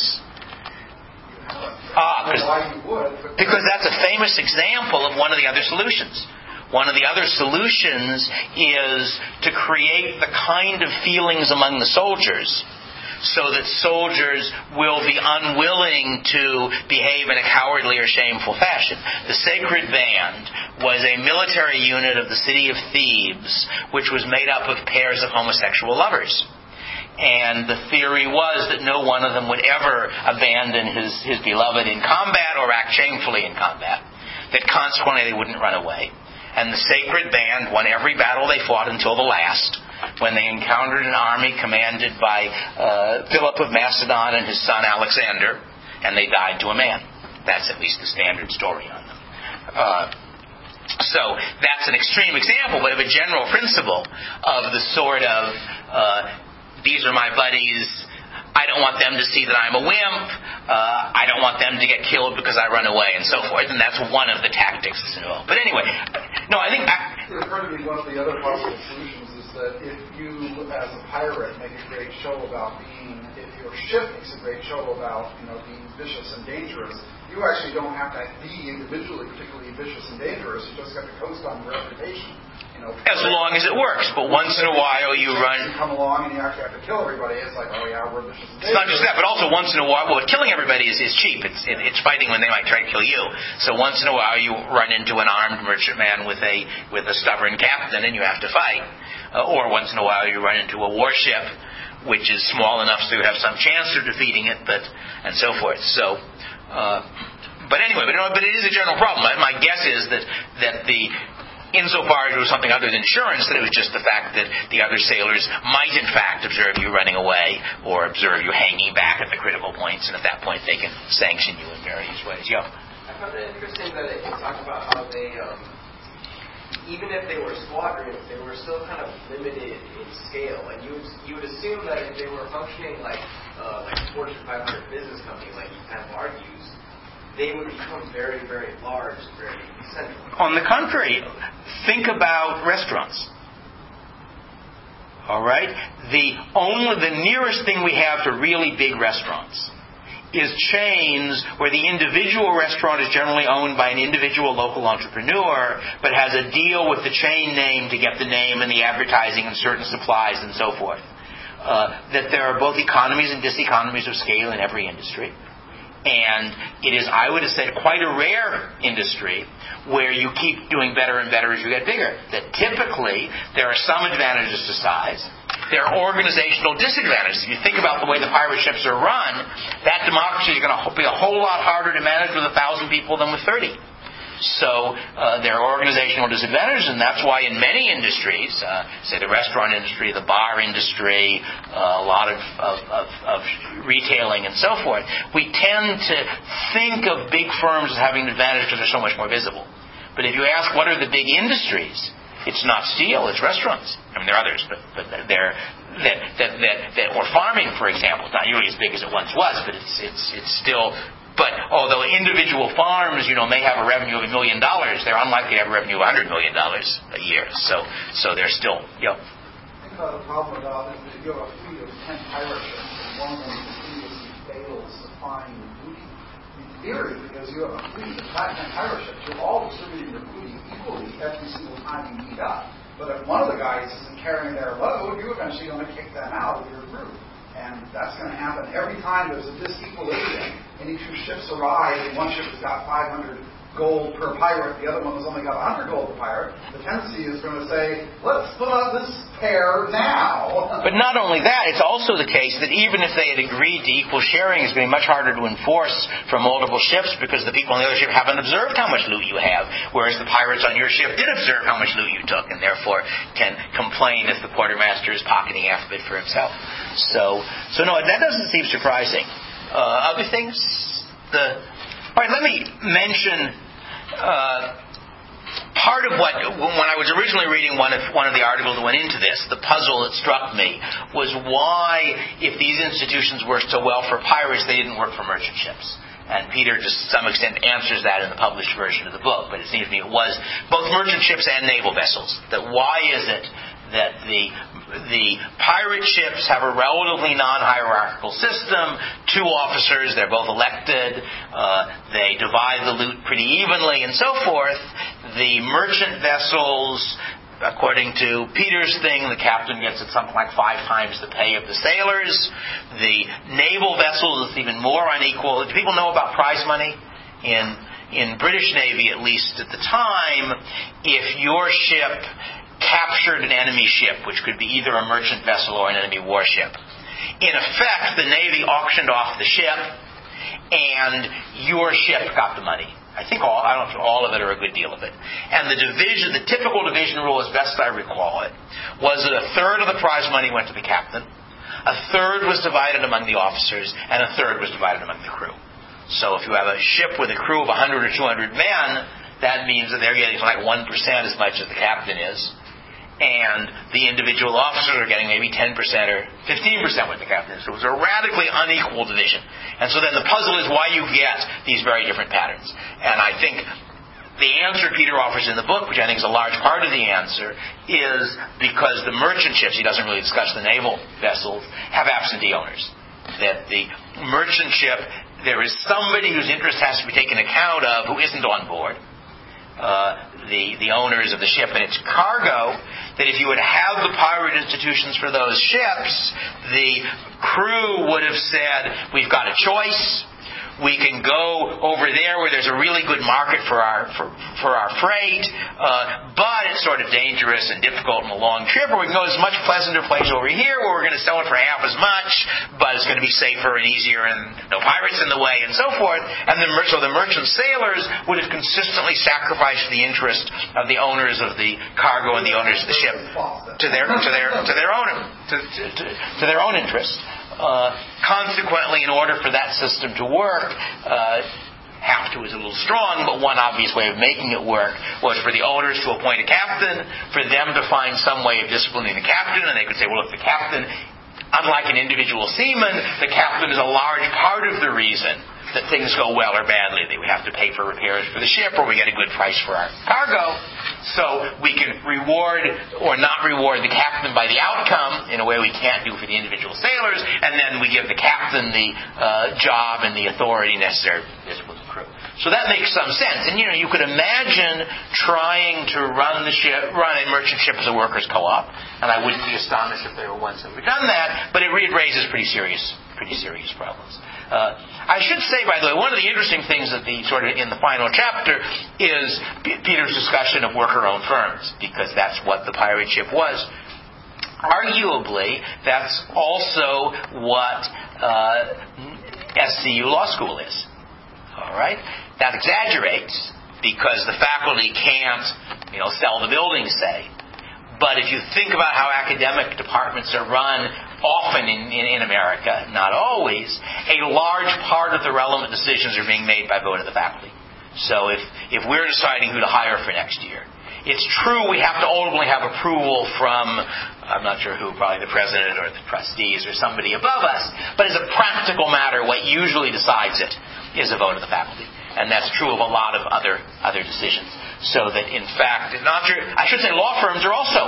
Ah, because that's a famous example of one of the other solutions. One of the other solutions is to create the kind of feelings among the soldiers so that soldiers will be unwilling to behave in a cowardly or shameful fashion. The Sacred Band was a military unit of the city of Thebes, which was made up of pairs of homosexual lovers. And the theory was that no one of them would ever abandon his, his beloved in combat or act shamefully in combat. That consequently they wouldn't run away. And the Sacred Band won every battle they fought until the last, when they encountered an army commanded by uh, Philip of Macedon and his son Alexander, and they died to a man. That's at least the standard story on them. Uh, So that's an extreme example, but of a general principle of the sort of, uh, these are my buddies, I don't want them to see that I'm a wimp, uh, I don't want them to get killed because I run away, and so forth, and that's one of the tactics involved. But anyway, no, I think... I, it occurred to me one of the other possible solutions is that if you, as a pirate, make a great show about being, if your ship makes a great show about, you know, being vicious and dangerous, you actually don't have to be individually particularly vicious and dangerous. You just have to coast on your reputation. You know, as long as it works. But once in a while you run... You come along and you actually have to kill everybody. It's like, oh yeah, we're vicious and dangerous. It's not just that, but also once in a while... Well, killing everybody is, is cheap. It's it, it's fighting when they might try to kill you. So once in a while you run into an armed merchantman with a with a stubborn captain and you have to fight. Uh, or once in a while you run into a warship which is small enough so you have some chance of defeating it, but and so forth. So... Uh, but anyway, but, but it is a general problem. My guess is that that the, insofar as it was something other than insurance, that it was just the fact that the other sailors might in fact observe you running away or observe you hanging back at the critical points, and at that point they can sanction you in various ways. Yeah. I found it interesting that it talked about how they, um, even if they were squadrons, they were still kind of limited in scale. And you would, you would assume that if they were functioning like uh, like Fortune five hundred business company, like you kind of argues, they would become very, very large, very central. On the contrary, think about restaurants. All right? The only, the nearest thing we have to really big restaurants is chains where the individual restaurant is generally owned by an individual local entrepreneur, but has a deal with the chain name to get the name and the advertising and certain supplies and so forth. Uh, that there are both economies and diseconomies of scale in every industry. And it is, I would have said, quite a rare industry where you keep doing better and better as you get bigger. That typically there are some advantages to size. There are organizational disadvantages. If you think about the way the pirate ships are run, that democracy is going to be a whole lot harder to manage with a thousand people than with thirty. So uh, there are organizational disadvantages, and that's why in many industries, uh, say the restaurant industry, the bar industry, uh, a lot of, of, of, of retailing and so forth, we tend to think of big firms as having an advantage because they're so much more visible. But if you ask what are the big industries, it's not steel, it's restaurants. I mean, there are others, but, but they're that, that, that, that or farming, for example. It's not nearly as big as it once was, but it's it's it's still. But although individual farms, you know, may have a revenue of a million dollars, they're unlikely to have a revenue of a hundred million dollars a year. So, so they're still, you know. Think about the problem about if you have a fleet of ten pirate ships and one of them continuously fails supplying the booty. In theory, because you have a fleet of ten pirate ships, you're all distributing your booty equally every single time you meet up. But if one of the guys isn't carrying their load, you're eventually going to kick them out of your group. And that's going to happen every time there's a disequilibrium. Any two ships arrive, and one ship has got five hundred gold per pirate, the other one has only got one hundred gold per pirate. The tendency is going to say, let's put on this pair now. But not only that, it's also the case that even if they had agreed to equal sharing, it's going to be much harder to enforce for multiple ships because the people on the other ship haven't observed how much loot you have, whereas the pirates on your ship did observe how much loot you took, and therefore can complain if the quartermaster is pocketing half of it for himself. So, so no, that doesn't seem surprising. Uh, other things? The all right, let me mention uh, part of what, when I was originally reading one of one of the articles that went into this, the puzzle that struck me was why, if these institutions worked so well for pirates, they didn't work for merchant ships. And Peter, to some extent, answers that in the published version of the book. But it seems to me it was both merchant ships and naval vessels. That why is it that the the pirate ships have a relatively non-hierarchical system, two officers, they're both elected, uh, they divide the loot pretty evenly and so forth. The merchant vessels, according to Peter's thing, the captain gets it something like five times the pay of the sailors. The naval vessels, it's even more unequal. Do people know about prize money? In in British Navy, at least at the time, if your ship captured an enemy ship, which could be either a merchant vessel or an enemy warship, in effect, the Navy auctioned off the ship, and your ship got the money. I think all, I don't know if all of it or a good deal of it. And the division, the typical division rule, as best I recall it, was that a third of the prize money went to the captain, a third was divided among the officers, and a third was divided among the crew. So if you have a ship with a crew of one hundred or two hundred men, that means that they're getting like one percent as much as the captain is, and the individual officers are getting maybe ten percent or fifteen percent what the captain is. So it's a radically unequal division. And so then the puzzle is why you get these very different patterns. And I think the answer Peter offers in the book, which I think is a large part of the answer, is because the merchant ships, he doesn't really discuss the naval vessels, have absentee owners. That the merchant ship, there is somebody whose interest has to be taken account of who isn't on board. Uh, the, the owners of the ship and its cargo, that if you would have the pirate institutions for those ships, the crew would have said, we've got a choice. We can go over there where there's a really good market for our for, for our freight, uh, but it's sort of dangerous and difficult and a long trip, or we can go to this much pleasanter place over here where we're going to sell it for half as much, but it's going to be safer and easier and no pirates in the way and so forth. And the, so the merchant sailors would have consistently sacrificed the interest of the owners of the cargo and the owners of the ship to their to their to their owner to, to, to, to their own interest. Uh, consequently, in order for that system to work, uh, have to is a little strong, but one obvious way of making it work was for the owners to appoint a captain, for them to find some way of disciplining the captain, and they could say, well, if the captain, unlike an individual seaman, the captain is a large part of the reason that things go well or badly. That we have to pay for repairs for the ship, or we get a good price for our cargo. So we can reward or not reward the captain by the outcome in a way we can't do for the individual sailors, and then we give the captain the uh, job and the authority necessary for this with the crew. So that makes some sense. And you know, you could imagine trying to run the ship, run a merchant ship as a workers' co-op, and I wouldn't be astonished if there were ones that have done that, but it raises pretty serious, pretty serious problems. Uh, I should say, by the way, one of the interesting things that the sort of in the final chapter is P- Peter's discussion of worker-owned firms, because that's what the pirate ship was. Arguably, that's also what uh, S C U Law School is. All right, that exaggerates because the faculty can't, you know, sell the building, say. But if you think about how academic departments are run, often in, in, in America, not always, a large part of the relevant decisions are being made by vote of the faculty. So if, if we're deciding who to hire for next year, it's true we have to ultimately have approval from, I'm not sure who, probably the president or the trustees or somebody above us, but as a practical matter, what usually decides it is a vote of the faculty. And that's true of a lot of other other decisions. So that, in fact, not true, I should say law firms are also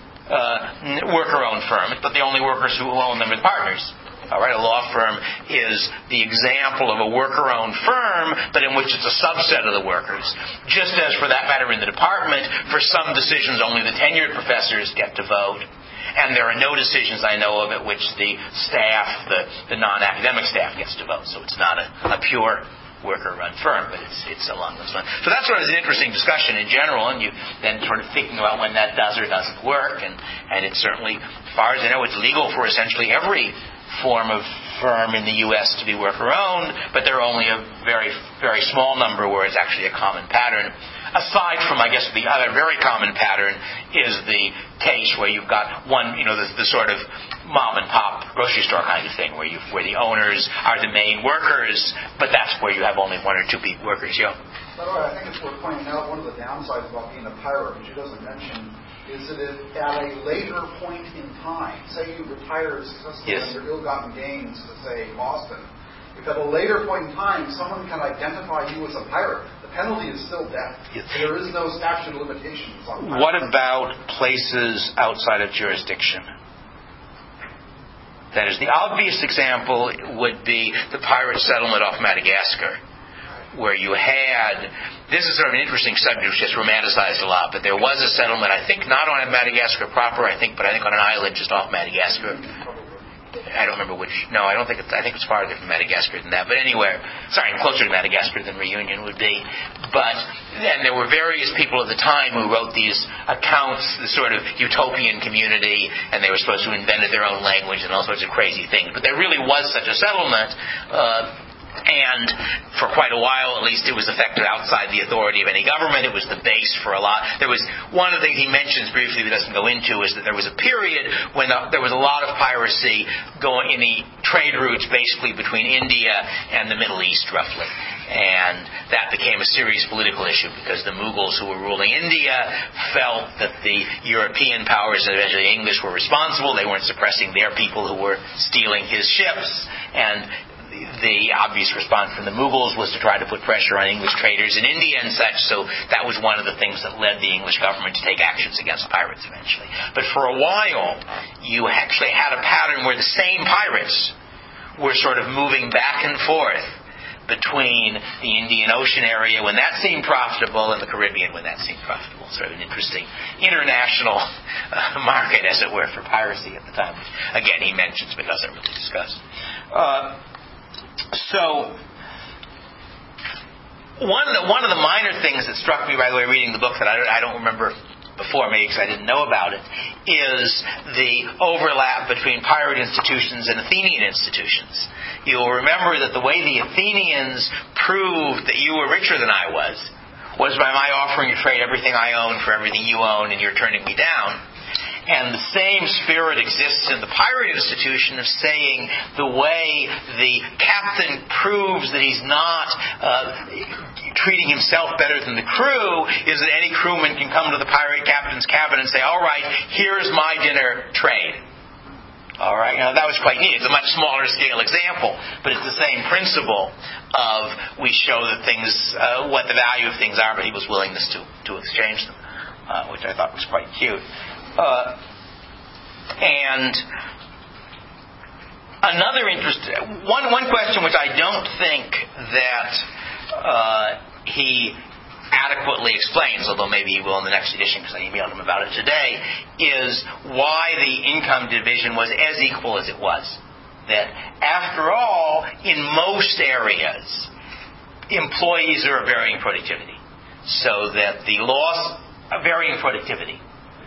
uh, worker-owned firms, but the only workers who own them are the partners. All right, a law firm is the example of a worker-owned firm, but in which it's a subset of the workers. Just as, for that matter, in the department, for some decisions only the tenured professors get to vote. And there are no decisions I know of at which the staff, the, the non-academic staff, gets to vote. So it's not a, a pure worker-run firm, but it's it's along those lines. So that's sort of an interesting discussion in general, and you then sort of thinking about when that does or doesn't work, and, and it's certainly, as far as I know, it's legal for essentially every form of firm in the U S to be worker-owned, but there are only a very, very small number where it's actually a common pattern. Aside from, I guess, the other very common pattern is the case where you've got one, you know, the, the sort of mom and pop grocery store kind of thing, where you where the owners are the main workers, but that's where you have only one or two people workers. Yeah. By the way, I think it's worth pointing out one of the downsides about being a pirate, which he doesn't mention, is that if at a later point in time, say you retire successfully yes. under ill-gotten gains to, say, Boston, if at a later point in time someone can identify you as a pirate, the penalty is still death. Yes. There is no statute of limitations on pirates. What about places outside of jurisdiction? That is, the obvious example would be the pirate settlement off Madagascar, where you had, this is sort of an interesting subject which gets romanticized a lot, but there was a settlement, I think not on Madagascar proper, I think, but I think on an island just off Madagascar. I don't remember which, no, I don't think it's, I think it's farther from Madagascar than that, but anywhere, sorry, closer to Madagascar than Reunion would be. But, and there were various people at the time who wrote these accounts, the sort of utopian community, and they were supposed to have invented their own language and all sorts of crazy things. But there really was such a settlement, uh, and for quite a while, at least, it was effective outside the authority of any government. It was the base for a lot. There was one of the things he mentions briefly, but doesn't go into, is that there was a period when the, there was a lot of piracy going in the trade routes, basically between India and the Middle East, roughly. And that became a serious political issue because the Mughals who were ruling India felt that the European powers, and eventually English, were responsible. They weren't suppressing their people who were stealing his ships. And the obvious response from the Mughals was to try to put pressure on English traders in India and such, so that was one of the things that led the English government to take actions against pirates eventually. But for a while, you actually had a pattern where the same pirates were sort of moving back and forth between the Indian Ocean area when that seemed profitable and the Caribbean when that seemed profitable. Sort of an interesting international uh, market, as it were, for piracy at the time, which, again, he mentions but doesn't really discuss. Uh, so, one of, the, one of the minor things that struck me, by the way, reading the book that I don't, I don't remember before, maybe because I didn't know about it, is the overlap between pirate institutions and Athenian institutions. You'll remember that the way the Athenians proved that you were richer than I was, was by my offering to trade everything I own for everything you own and you're turning me down. And the same spirit exists in the pirate institution of saying the way the captain proves that he's not uh, treating himself better than the crew is that any crewman can come to the pirate captain's cabin and say, all right, here's my dinner trade. All right, now that was quite neat. It's a much smaller scale example, but it's the same principle of we show that things, uh, what the value of things are, but he was willingness to, to exchange them, uh, which I thought was quite cute. Uh, and another interest, one one question which I don't think that uh, he adequately explains, although maybe he will in the next edition because I emailed him about it today, is why the income division was as equal as it was. That after all, in most areas, employees are of varying productivity. So that the law, varying productivity.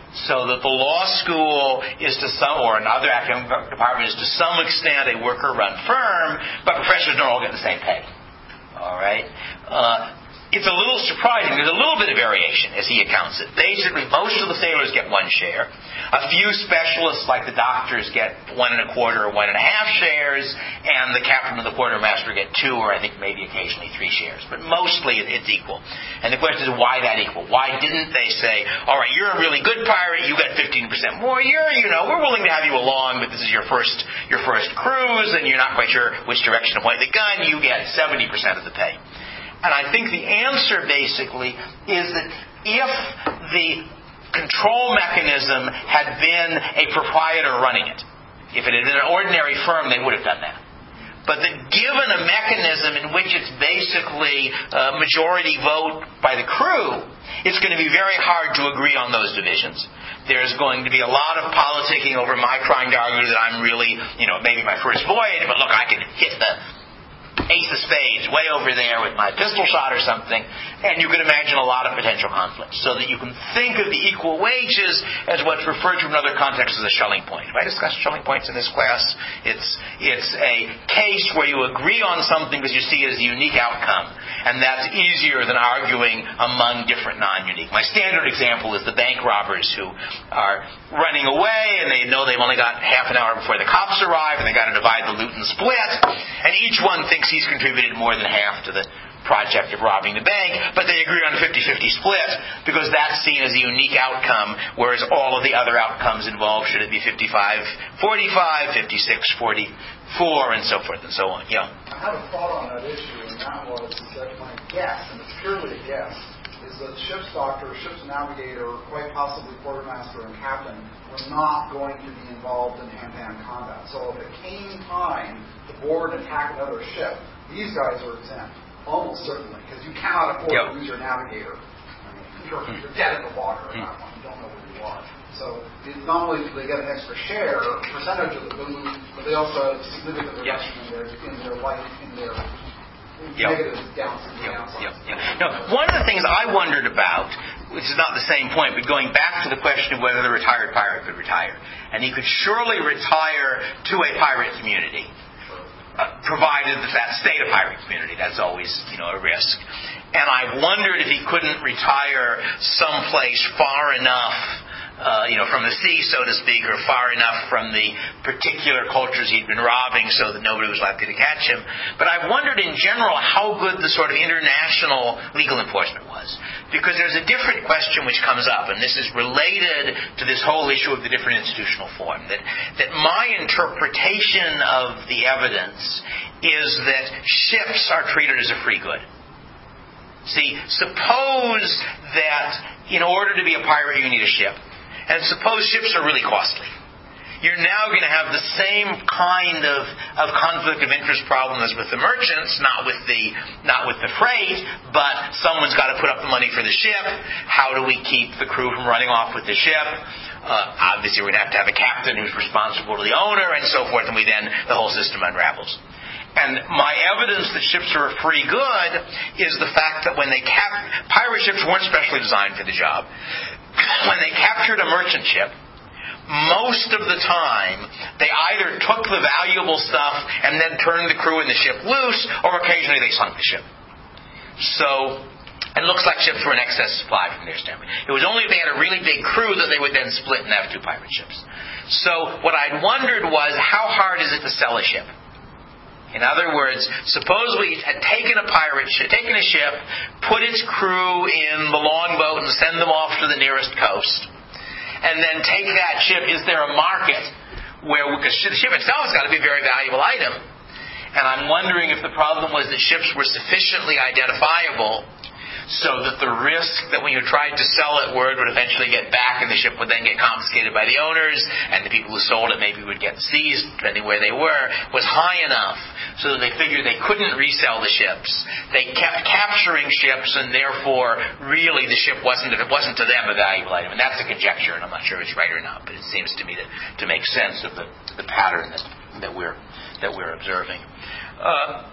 So that the law school is to some, or another academic department is to some extent a worker-run firm, but professors don't all get the same pay. All right? Uh, it's a little surprising. There's a little bit of variation, as he accounts it. Basically, most of the sailors get one share. A few specialists, like the doctors, get one and a quarter or one and a half shares, and the captain and the quartermaster get two, or I think maybe occasionally three shares. But mostly it's equal. And the question is, why that equal? Why didn't they say, all right, you're a really good pirate, you get fifteen percent more. You're, you know, we're willing to have you along, but this is your first your first cruise, and you're not quite sure which direction to point the gun. You get seventy percent of the pay. And I think the answer, basically, is that if the control mechanism had been a proprietor running it, if it had been an ordinary firm, they would have done that. But that given a mechanism in which it's basically a majority vote by the crew, it's going to be very hard to agree on those divisions. There's going to be a lot of politicking over my trying to argue that I'm really, you know, maybe my first voyage, but look, I can hit the ace of spades way over there with my pistol shot or something, and you can imagine a lot of potential conflicts. So that you can think of the equal wages as what's referred to in other contexts as a Schelling point. If I discuss Schelling points in this class, it's it's a case where you agree on something because you see it as a unique outcome, and that's easier than arguing among different non-unique. My standard example is the bank robbers who are running away, and they know they've only got half an hour before the cops arrive, and they've got to divide the loot and split, and each one thinks he's contributed more than half to the project of robbing the bank, but they agree on a fifty-fifty split because that's seen as a unique outcome, whereas all of the other outcomes involved, should it be fifty-five forty-five, fifty-six forty-four, and so forth and so on. Yeah. I had a thought on that issue, and that was that my guess, and it's purely a guess, is that ship's doctor, ship's navigator, quite possibly quartermaster and captain were not going to be involved in hand-to-hand combat. So if it came time to board and attack another ship, these guys are exempt, almost certainly, because you cannot afford yep. to lose your navigator. I mean, you're, you're dead in the water at that point. You don't know where you are. So not only do they get an extra share, percentage of the boom, but they also have a significant reduction yep. in their in their life, in their yep. negative downsides. Yep. Yep. Yep. Now, one of the things I wondered about, which is not the same point, but going back to the question of whether the retired pirate could retire, and he could surely retire to a pirate community. Uh, provided that that stayed a pirate community. That's always, you know, a risk. And I wondered if he couldn't retire someplace far enough uh, you know, from the sea, so to speak, or far enough from the particular cultures he'd been robbing so that nobody was likely to catch him. But I've wondered in general how good the sort of international legal enforcement was. Because there's a different question which comes up, and this is related to this whole issue of the different institutional form. That, that my interpretation of the evidence is that ships are treated as a free good. See, suppose that in order to be a pirate you need a ship. And suppose ships are really costly. You're now going to have the same kind of, of conflict of interest problem as with the merchants, not with the not with the freight, but someone's got to put up the money for the ship. How do we keep the crew from running off with the ship? Uh, obviously, we're going to have to have a captain who's responsible to the owner, and so forth, and we then the whole system unravels. And my evidence that ships are a free good is the fact that when they cap pirate ships weren't specially designed for the job. When they captured a merchant ship, most of the time they either took the valuable stuff and then turned the crew and the ship loose, or occasionally they sunk the ship. So it looks like ships were an excess supply from their standpoint. It was only if they had a really big crew that they would then split and have two pirate ships. So what I'd wondered was, how hard is it to sell a ship? In other words, suppose we had taken a pirate ship, taken a ship, put its crew in the longboat and send them off to the nearest coast, and then take that ship. Is there a market where, because the ship itself has got to be a very valuable item, and I'm wondering if the problem was that ships were sufficiently identifiable so that the risk that when you tried to sell it, word would eventually get back and the ship would then get confiscated by the owners, and the people who sold it maybe would get seized, depending where they were, was high enough so that they figured they couldn't resell the ships. They kept capturing ships, and therefore, really, the ship wasn't, it wasn't to them a valuable item. And that's a conjecture, and I'm not sure if it's right or not, but it seems to me to, to make sense of the, the pattern that, that we're that we're observing. Uh,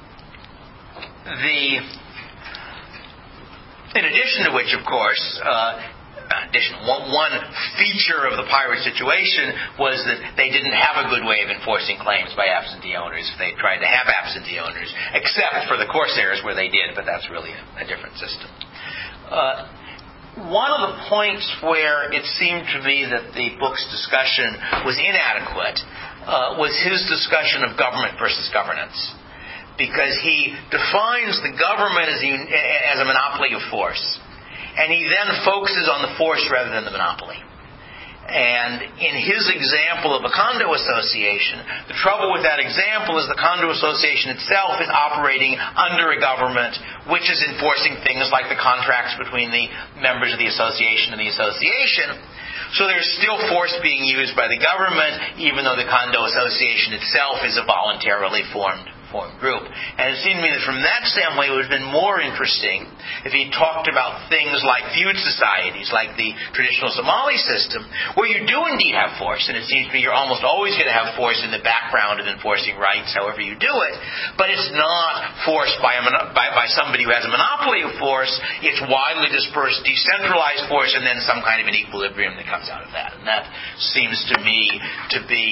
the In addition to which, of course, uh, addition, one, one feature of the pirate situation was that they didn't have a good way of enforcing claims by absentee owners if they tried to have absentee owners, except for the corsairs where they did, but that's really a, a different system. Uh, one of the points where it seemed to me that the book's discussion was inadequate uh, was his discussion of government versus governance. Because he defines the government as a, as a monopoly of force. And he then focuses on the force rather than the monopoly. And in his example of a condo association, the trouble with that example is the condo association itself is operating under a government which is enforcing things like the contracts between the members of the association and the association. So there's still force being used by the government, even though the condo association itself is a voluntarily formed group. And it seemed to me that from that standpoint it would have been more interesting if he talked about things like feud societies, like the traditional Somali system, where you do indeed have force. And it seems to me you're almost always going to have force in the background of enforcing rights, however you do it. But it's not forced by, a, by, by somebody who has a monopoly of force. It's widely dispersed, decentralized force, and then some kind of an equilibrium that comes out of that. And that seems to me to be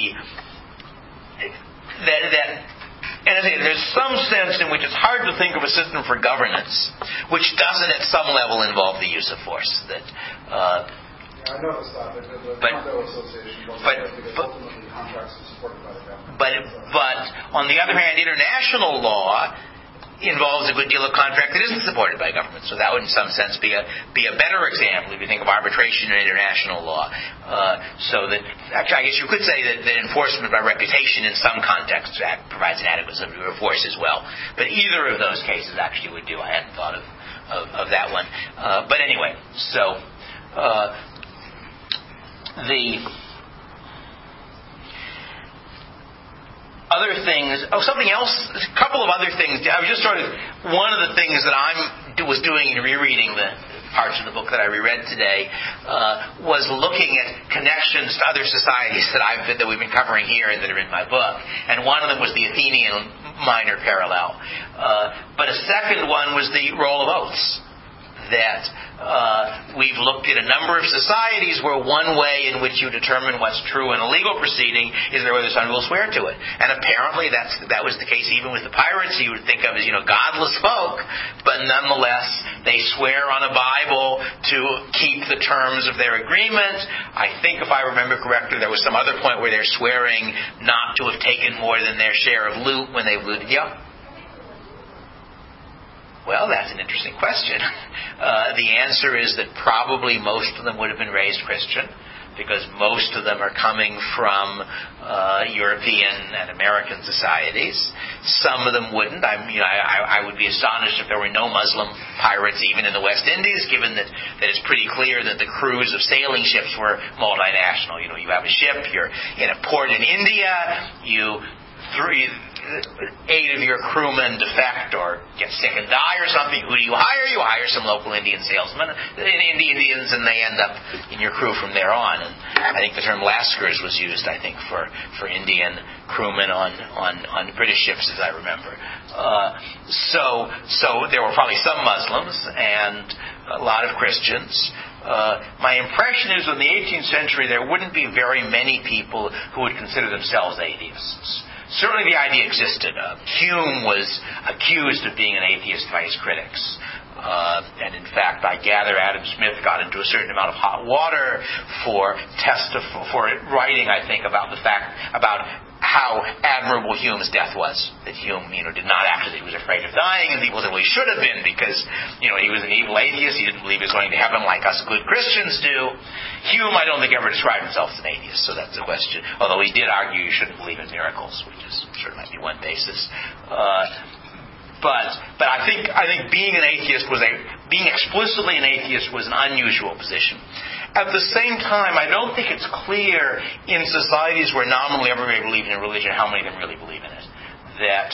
that that And there's some sense in which it's hard to think of a system for governance which doesn't at some level involve the use of force. That, uh, yeah, I noticed that. The, the but, condo association wasn't but, because but, ultimately contracts are supported by the government. But, but on the other hand, international law involves a good deal of contract that isn't supported by government. So that would in some sense be a be a better example if you think of arbitration in international law. Uh, so that, actually I guess you could say that, that enforcement by reputation in some contexts provides an adequate degree of force as well. But either of those cases actually would do. I hadn't thought of, of, of that one. Uh, but anyway, so uh, the other things, oh, something else, a couple of other things. I was just sort of, one of the things that I was doing in rereading the parts of the book that I reread today uh, was looking at connections to other societies that I've that we've been covering here and that are in my book. And one of them was the Athenian minor parallel. Uh, but a second one was the role of oaths. That uh, we've looked at a number of societies where one way in which you determine what's true in a legal proceeding is whether someone will swear to it. And apparently that's that was the case even with the pirates. You would think of as, you know, godless folk, but nonetheless they swear on a Bible to to keep the terms of their agreement. I think, if I remember correctly, there was some other point where they're swearing not to have taken more than their share of loot when they've looted. Yeah? Well, that's an interesting question. Uh, the answer is that probably most of them would have been raised Christian, because most of them are coming from uh, European and American societies. Some of them wouldn't. I'm, you know, I, I would be astonished if there were no Muslim pirates even in the West Indies, given that, that it's pretty clear that the crews of sailing ships were multinational. You know, you have a ship, you're in a port in India, you three. Eight of your crewmen defect or get sick and die or something. Who do you hire? You hire some local Indian salesmen, Indians, and they end up in your crew from there on. And I think the term Lascars was used, I think, for, for Indian crewmen on, on, on British ships, as I remember. Uh, so, so there were probably some Muslims and a lot of Christians. Uh, my impression is in the eighteenth century there wouldn't be very many people who would consider themselves atheists. Certainly the idea existed. Uh, Hume was accused of being an atheist by his critics. Uh, and in fact, I gather Adam Smith got into a certain amount of hot water for testif- for writing, I think, about the fact, about how admirable Hume's death was. That Hume, you know, did not act as he was afraid of dying, and people said, well, he should have been, because, you know, he was an evil atheist, he didn't believe he was going to heaven like us good Christians do. Hume, I don't think, ever described himself as an atheist, so that's a question. Although he did argue you shouldn't believe in miracles, which is sure might be one basis. Uh, but but I think I think being an atheist was a being explicitly an atheist was an unusual position. At the same time, I don't think it's clear in societies where nominally everybody believes in religion how many of them really believe in it. That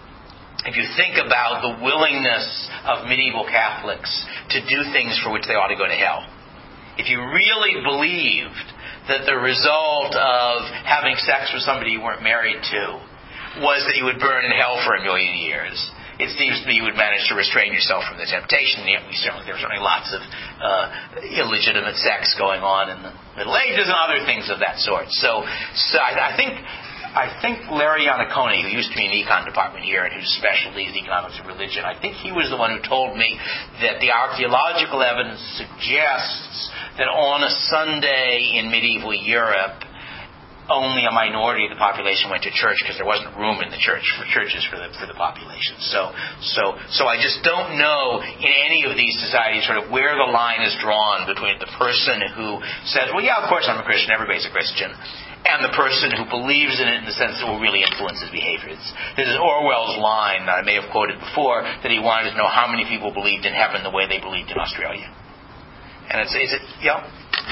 if you think about the willingness of medieval Catholics to do things for which they ought to go to hell, if you really believed that the result of having sex with somebody you weren't married to was that you would burn in hell for a million years, it seems to me you would manage to restrain yourself from the temptation. Yet we certainly, there were certainly lots of uh, illegitimate sex going on in the Middle Ages and other things of that sort. So, so I, I think I think Larry Iannacone, who used to be in the econ department here and whose specialty is economics of religion, I think he was the one who told me that the archaeological evidence suggests that on a Sunday in medieval Europe, only a minority of the population went to church because there wasn't room in the church for churches for the for the population. So, so, so I just don't know in any of these societies sort of where the line is drawn between the person who says, "Well, yeah, of course I'm a Christian. Everybody's a Christian," and the person who believes in it in the sense that it will really influence his behavior. It's, this is Orwell's line that I may have quoted before, that he wanted to know how many people believed in heaven the way they believed in Australia. And it's, is it, yeah?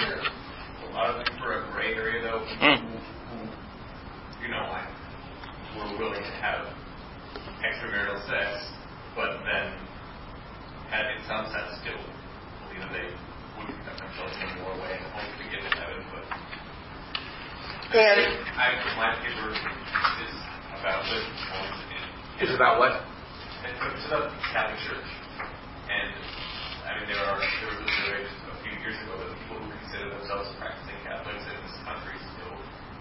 A lot of them for a gray area, though. Mm. You know, like, were willing to have extramarital sex, but then had, in some sense, still believe that they would conduct themselves in a moral way and hope to get to heaven. But And I, my paper is about this. It's about what? It's about the Catholic Church. And, I mean, there are there was a survey a few years ago that people who consider themselves practicing Catholics in this country still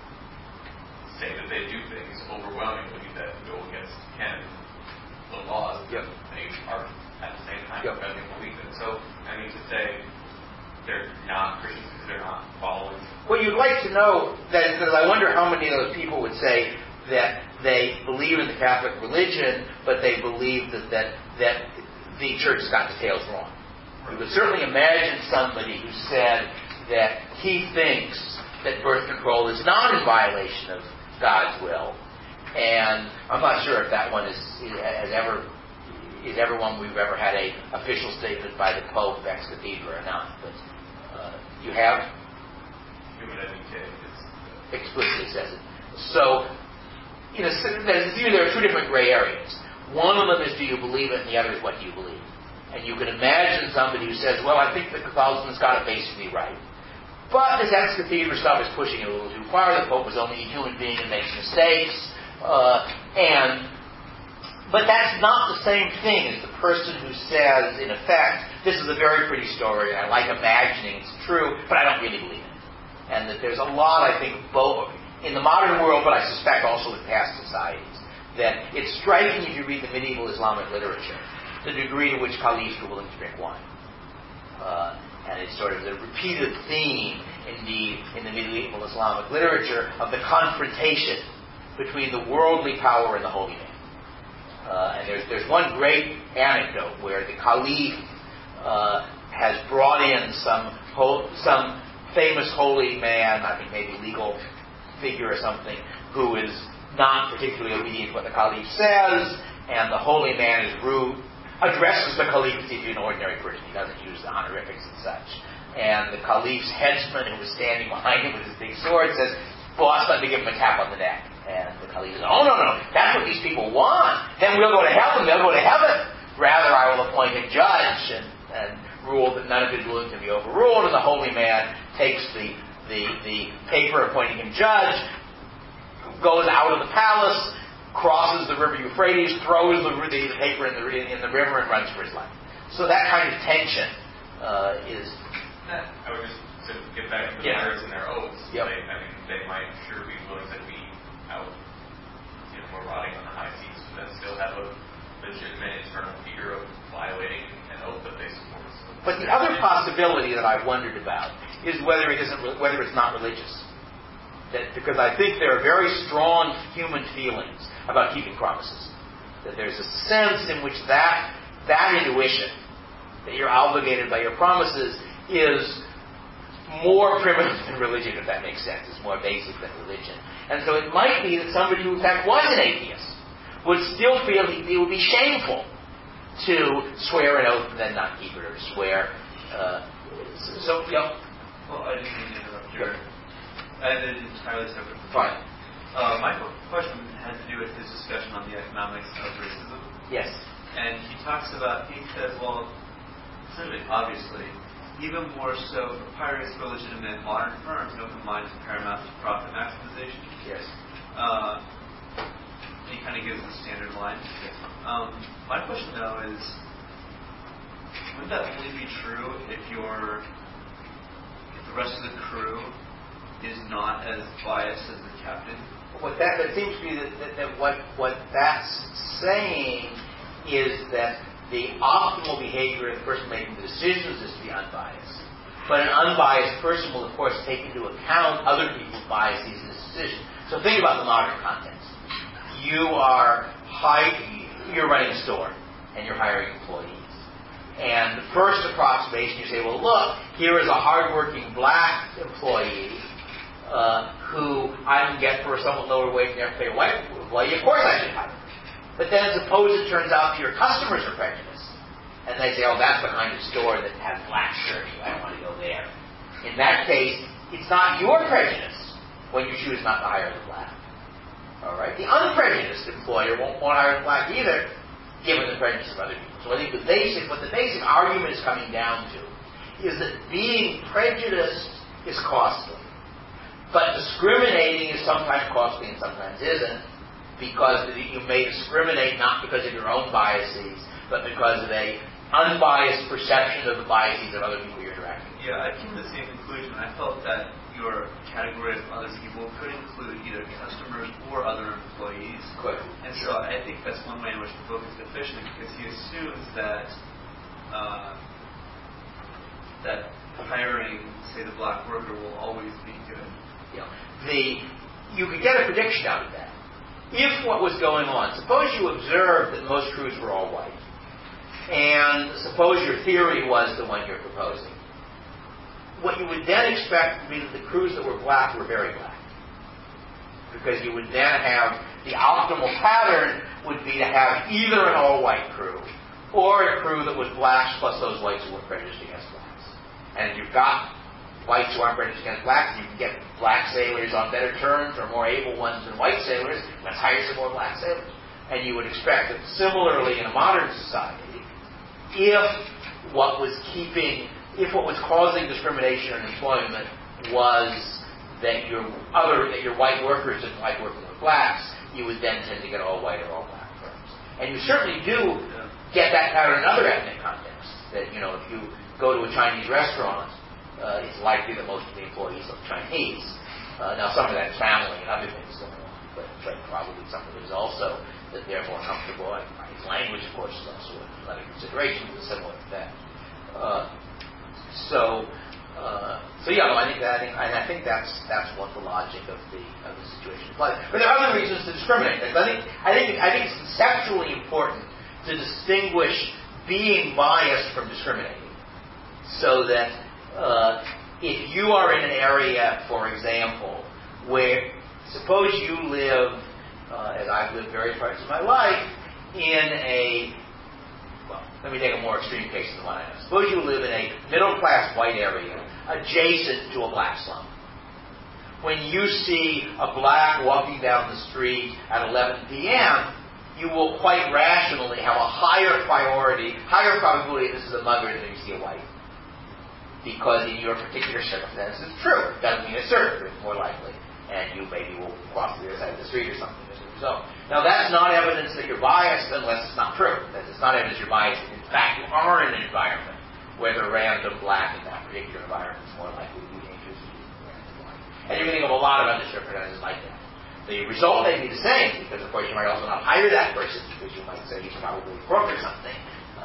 say that they do things overwhelmingly that go against canon, the laws. Yep. They are at the same time Yep. presently believe in. So, I mean, to say they're not Christians because they're not following. Well, you'd like to know that, because I wonder how many of those people would say that they believe in the Catholic religion, but they believe that that, that the church has got the details wrong. You could certainly imagine somebody who said that he thinks that birth control is not in violation of God's will, and I'm not sure if that one is has ever is ever one we've ever had a official statement by the Pope ex cathedra or not. But uh, you have Human education explicitly says it. So, you know, there are two different gray areas. One of them is do you believe it, and the other is what do you believe. And you can imagine somebody who says, well, I think that Catholicism's got it basically right. But this ex-cathedra stuff is pushing it a little too far. The Pope was only a human being and makes mistakes. Uh, and But that's not the same thing as the person who says, in effect, this is a very pretty story, and I like imagining it's true, but I don't really believe it. And that there's a lot, I think, both in the modern world, but I suspect also in past societies, that it's striking if you read the medieval Islamic literature, the degree to which caliphs were willing to drink wine. Uh, And it's sort of the repeated theme, indeed, in the medieval Islamic literature of the confrontation between the worldly power and the holy man. Uh, and there's there's one great anecdote where the Caliph uh, has brought in some ho- some famous holy man, I think maybe legal figure or something, who is not particularly obedient to what the Caliph says, and the holy man is rude, addresses the Caliph as if he's an ordinary person. He doesn't use the honorifics and such. And the Caliph's headsman, who was standing behind him with his big sword, says, "Boss, let me give him a tap on the neck." And the Caliph says, "Oh, no, no, that's what these people want. Then we'll go to heaven, they'll go to heaven. Rather, I will appoint a judge and, and rule that none of his rulings can be overruled." And the holy man takes the, the, the paper appointing him judge, goes out of the palace, crosses the river Euphrates, throws the, the, the paper in the, in the river, and runs for his life. So that kind of tension uh, is... I would just to get back to the yeah. pirates and their oaths. Yep. They, I mean, they might sure be willing to be out, you know, more rotting on the high seas, but then still have a legitimate internal fear of violating an oath that they support. But the other possibility that I've wondered about is whether it isn't, whether it's not religious. That because I think there are very strong human feelings about keeping promises. That there's a sense in which that that intuition that you're obligated by your promises is more primitive than religion, if that makes sense. It's more basic than religion. And so it might be that somebody who in fact was an atheist would still feel it would be shameful to swear an oath and then not keep it, or swear. Uh, so, you know. Well, I didn't mean to interrupt your... I did an entirely separate... Fine. Uh, my question had to do with his discussion on the economics of racism. Yes. And he talks about, he says, well, essentially, obviously, even more so for pirates, for legitimate modern firms, an open mind is paramount to profit maximization. Yes. Uh, he kind of gives the standard line. Yes. Um, my question, though, is, wouldn't that only be true if your, if the rest of the crew is not as biased as the captain? What that, that seems to be that, that, that what what that's saying is that the optimal behavior of the person making the decisions is to be unbiased. But an unbiased person will, of course, take into account other people's biases in his decision. So think about the modern context. You are high, you're running a store, and you're hiring employees. And the first approximation, you say, well, look, here is a hardworking black employee uh, who I can get for a somewhat lower wage than pay a white employee. Of course I should hire. But then suppose it turns out that your customers are prejudiced. And they say, oh, that's the kind of store that has black shirts. I don't want to go there. In that case, it's not your prejudice when you choose not to hire the black. All right? The unprejudiced employer won't want to hire the black either, given the prejudice of other people. So I think the basic, what the basic argument is coming down to is that being prejudiced is costly. But discriminating is sometimes costly and sometimes isn't, because you may discriminate not because of your own biases, but because of a unbiased perception of the biases of other people you're interacting with. Yeah, I came to the same conclusion. I felt that your category of other people could include either customers or other employees. Could. And so I think that's one way in which the book is deficient, because he assumes that uh, that hiring, say, the black worker will always be good. You know, the you could get a prediction out of that. If what was going on, suppose you observed that most crews were all white, and suppose your theory was the one you're proposing, what you would then expect would be that the crews that were black were very black. Because you would then have, the optimal pattern would be to have either an all-white crew, or a crew that was blacks plus those whites who were prejudiced against blacks. And if you've got whites who aren't prejudiced against blacks, you can get black sailors on better terms, or more able ones than white sailors, let's hire some more black sailors. And you would expect that similarly in a modern society, if what was keeping, if what was causing discrimination in employment was that your other, that your white workers didn't like working with blacks, you would then tend to get all white or all black firms. And you certainly do get that pattern in other ethnic contexts. That, you know, if you go to a Chinese restaurant, uh, it's likely that most of the employees are Chinese. Uh, now, some of that is family and other things going on, but, but probably some of it is also that they're more comfortable. And language, of course, is also another consideration that's similar to that. Uh, So, uh, so yeah, no, I think that, I think, and I think that's that's what the logic of the of the situation is like. But there are other reasons to discriminate. I think I think I think it's conceptually important to distinguish being biased from discriminating, so that uh, if you are in an area, for example, where suppose you live, uh, as I've lived various parts of my life, in a well, let me take a more extreme case than the one I have. Suppose you live in a middle-class white area adjacent to a black slum. When you see a black walking down the street at eleven p.m., you will quite rationally have a higher priority, higher probability this is a mugger than you see a white. Because in your particular circumstances, it's true. It doesn't mean it's certain, but it's more likely. And you maybe will cross the other side of the street or something as a result. Now, that's not evidence that you're biased unless it's not true. It's not evidence you're biased. In fact, you are in an environment where the random black in that particular environment is more likely to be dangerous than the random white. And you can think of a lot of other circumstances like that. The result may be the same, because, of course, you might also not hire that person, because you might say he's probably crook or something,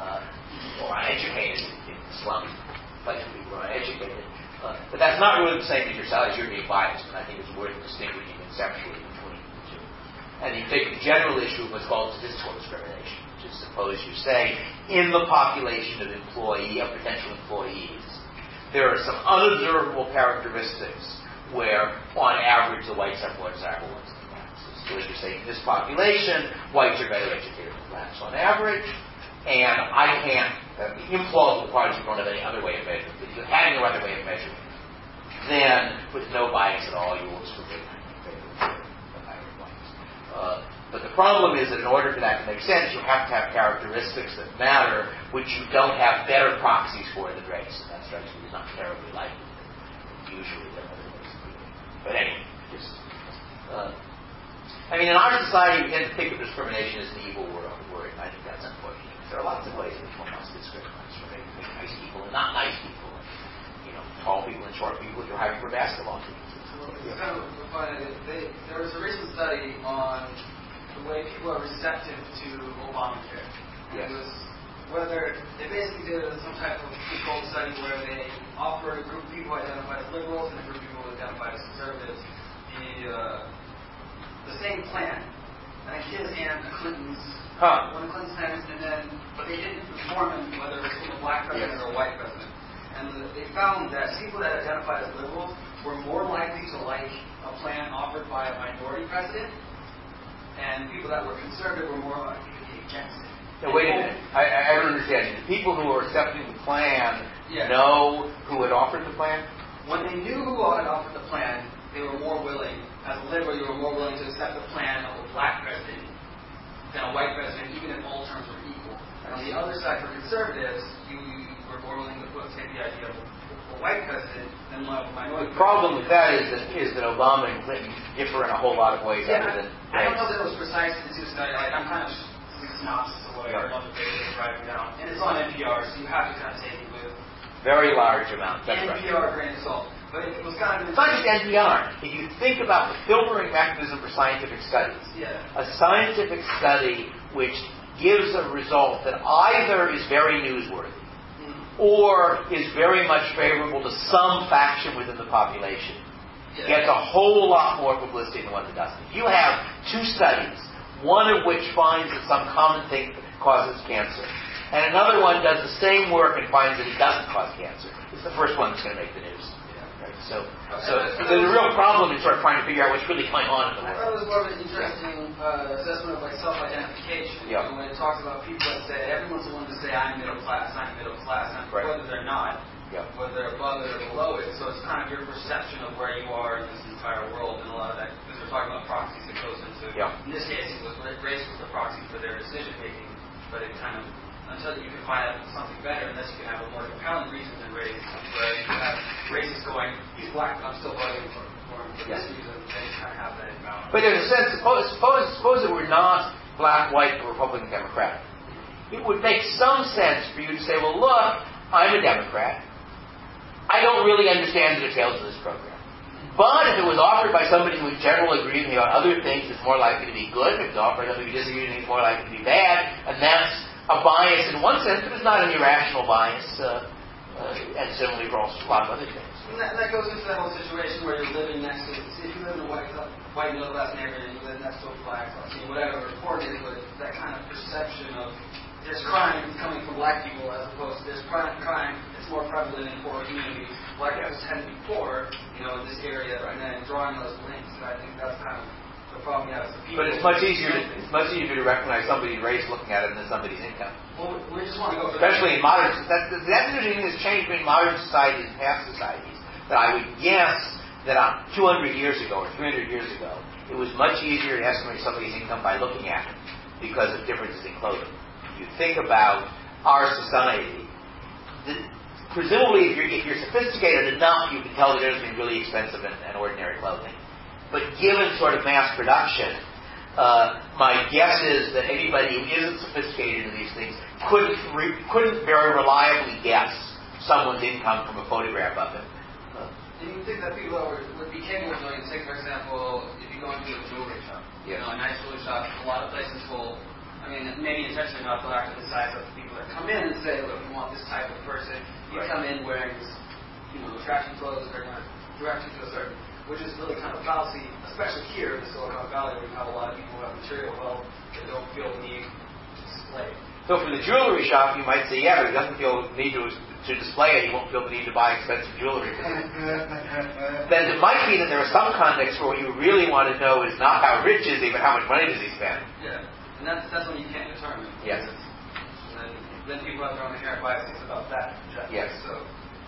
uh, or uneducated in the slums, place where people are uneducated. Uh, but that's not really the same as your size. You're being biased, and I think it's worth distinguishing conceptually between the two. And you take the general issue of what's called statistical discrimination, which is suppose you say, in the population of employee, of potential employees, there are some unobservable characteristics where, on average, the whites have more desirable ones than blacks. So as you say, in this population, whites are better educated than blacks on average, and I can't, uh, the implausible part is you don't have any other way of measuring. If you have no other way of measuring, then with no bias at all, you will discriminate in favor of the higher whites. Uh, but the problem is that in order for that to make sense, you have to have characteristics that matter, which you don't have better proxies for than race. And that strikes me as not terribly likely. Usually there are other ways of doing it. But anyway, just, uh, I mean, in our society, we tend to think of discrimination as an evil word. I think that's unfortunate. There are lots of ways in which one must discriminate between nice people and not nice people. You know, tall people and short people if you're hiring for basketball teams. Well, it's kind of funny. They, there was a recent study on the way people are receptive to Obamacare. Yes. It was whether they basically did some type of controlled study where they offered a group of people identified as liberals and a group of people identified as conservatives the uh, the same plan. I think his and Clinton's. Huh. One of Clinton's plans, and then, but they didn't determine whether it was a black president yes. or a white president. And the, they found that people that identified as liberals were more likely to like a plan offered by a minority president, and people that were conservative were more likely to be against it. Now, wait a minute. I, I don't understand. The people who were accepting the plan yeah. know who had offered the plan? When they knew who had offered the plan, they were more willing, as a liberal, you were more willing to accept the plan of a black president than a white president, even if all terms were equal. And on the other side, for conservatives, you, you were more willing to put, take the idea of a white president than a minority. The problem with that is that, is that Obama and Clinton differ in a whole lot of ways yeah, other than I don't know that it was precise in the two study. Like, I'm kind of synopsis of what I love the paper is writing down. And it's on N P R, so you have to kind of take it with very large amounts. That's N P R right. grain of salt. But it was kind of... It's not just N P R. If you think about the filtering mechanism for scientific studies, yeah. a scientific study which gives a result that either is very newsworthy mm-hmm. or is very much favorable to some faction within the population yeah. gets a whole lot more publicity than one that doesn't. If you have two studies, one of which finds that some common thing causes cancer, and another one does the same work and finds that it doesn't cause cancer, it's the first one that's going to make the news. So, so there's a real problem in sort of trying to figure out what's really going on in the world. I thought it was more of an interesting uh, assessment of like self-identification. Yeah. You know, when it talks about people that say, everyone's the one to say, I'm middle class, I'm middle class, and right. whether they're not, yeah. whether they're above it or below it. So it's kind of your perception of where you are in this entire world, and a lot of that, because we're talking about proxies, it goes into, yeah. in this case, it was race was the proxy for their decision making, but it kind of, until you can find out something better, unless you can have a more compelling reason than race, where you have races going, he's black, but I'm still voting for, for, for this reason, then you kind of have that imbalance. But there's a sense, suppose, suppose, suppose it were not black, white, Republican, Democrat. It would make some sense for you to say, well, look, I'm a Democrat. I don't really understand the details of this program. But if it was offered by somebody who in general agreed with me on other things, it's more likely to be good. If it's offered by somebody who disagrees with me, it's more likely to be bad. And that's a bias in one sense, but it's not an irrational bias. Uh, uh, and similarly for also a lot of other things. And that, that goes into that whole situation where you're living next to, see, if you live in a white, white middle class neighborhood and you live next to a black, see, whatever, poor neighborhood, that kind of perception of there's crime coming from black people as opposed to there's crime, crime it's more prevalent in poor communities. Black people tend to be poor, you know, in this area, and then drawing those links. And I think that's kind of the problem we have as a people. But it's much easier to, it's much easier to recognize somebody's race looking at it than somebody's income. Well, we just want to go for Especially in modern, that, that's the interesting thing that's changed between modern societies and past societies. That I would guess that on two hundred years ago or three hundred years ago, it was much easier to estimate somebody's income by looking at it because of differences in clothing. If you think about our society, the, presumably if you're, if you're sophisticated enough, you can tell the difference between really expensive and, and ordinary clothing. But given sort of mass production, uh, my guess is that anybody who isn't sophisticated in these things couldn't re, couldn't very reliably guess someone's income from a photograph of him. And you think that people are, would be capable of doing, take for example, if you go into a jewelry shop, yes. you know, a nice jewelry shop, a lot of places will, I mean, maybe intentionally not go after the size of the people that come in and say, look, we want this type of person. You right. come in wearing this, you know, attractive clothes, they're going to direct you to a certain, which is really kind of fallacy, especially here in the Silicon Valley where you have a lot of people who have material wealth that don't feel the need to display. So for the jewelry shop, you might say, yeah, but he doesn't feel the need to to display it, he won't feel the need to buy expensive jewelry. Then it might be that there are some contexts where what you really want to know is not how rich is he, but how much money does he spend. Yeah, and that's that's what you can't determine. Yes. Then, then people have their own inherent biases about that. Yes. So.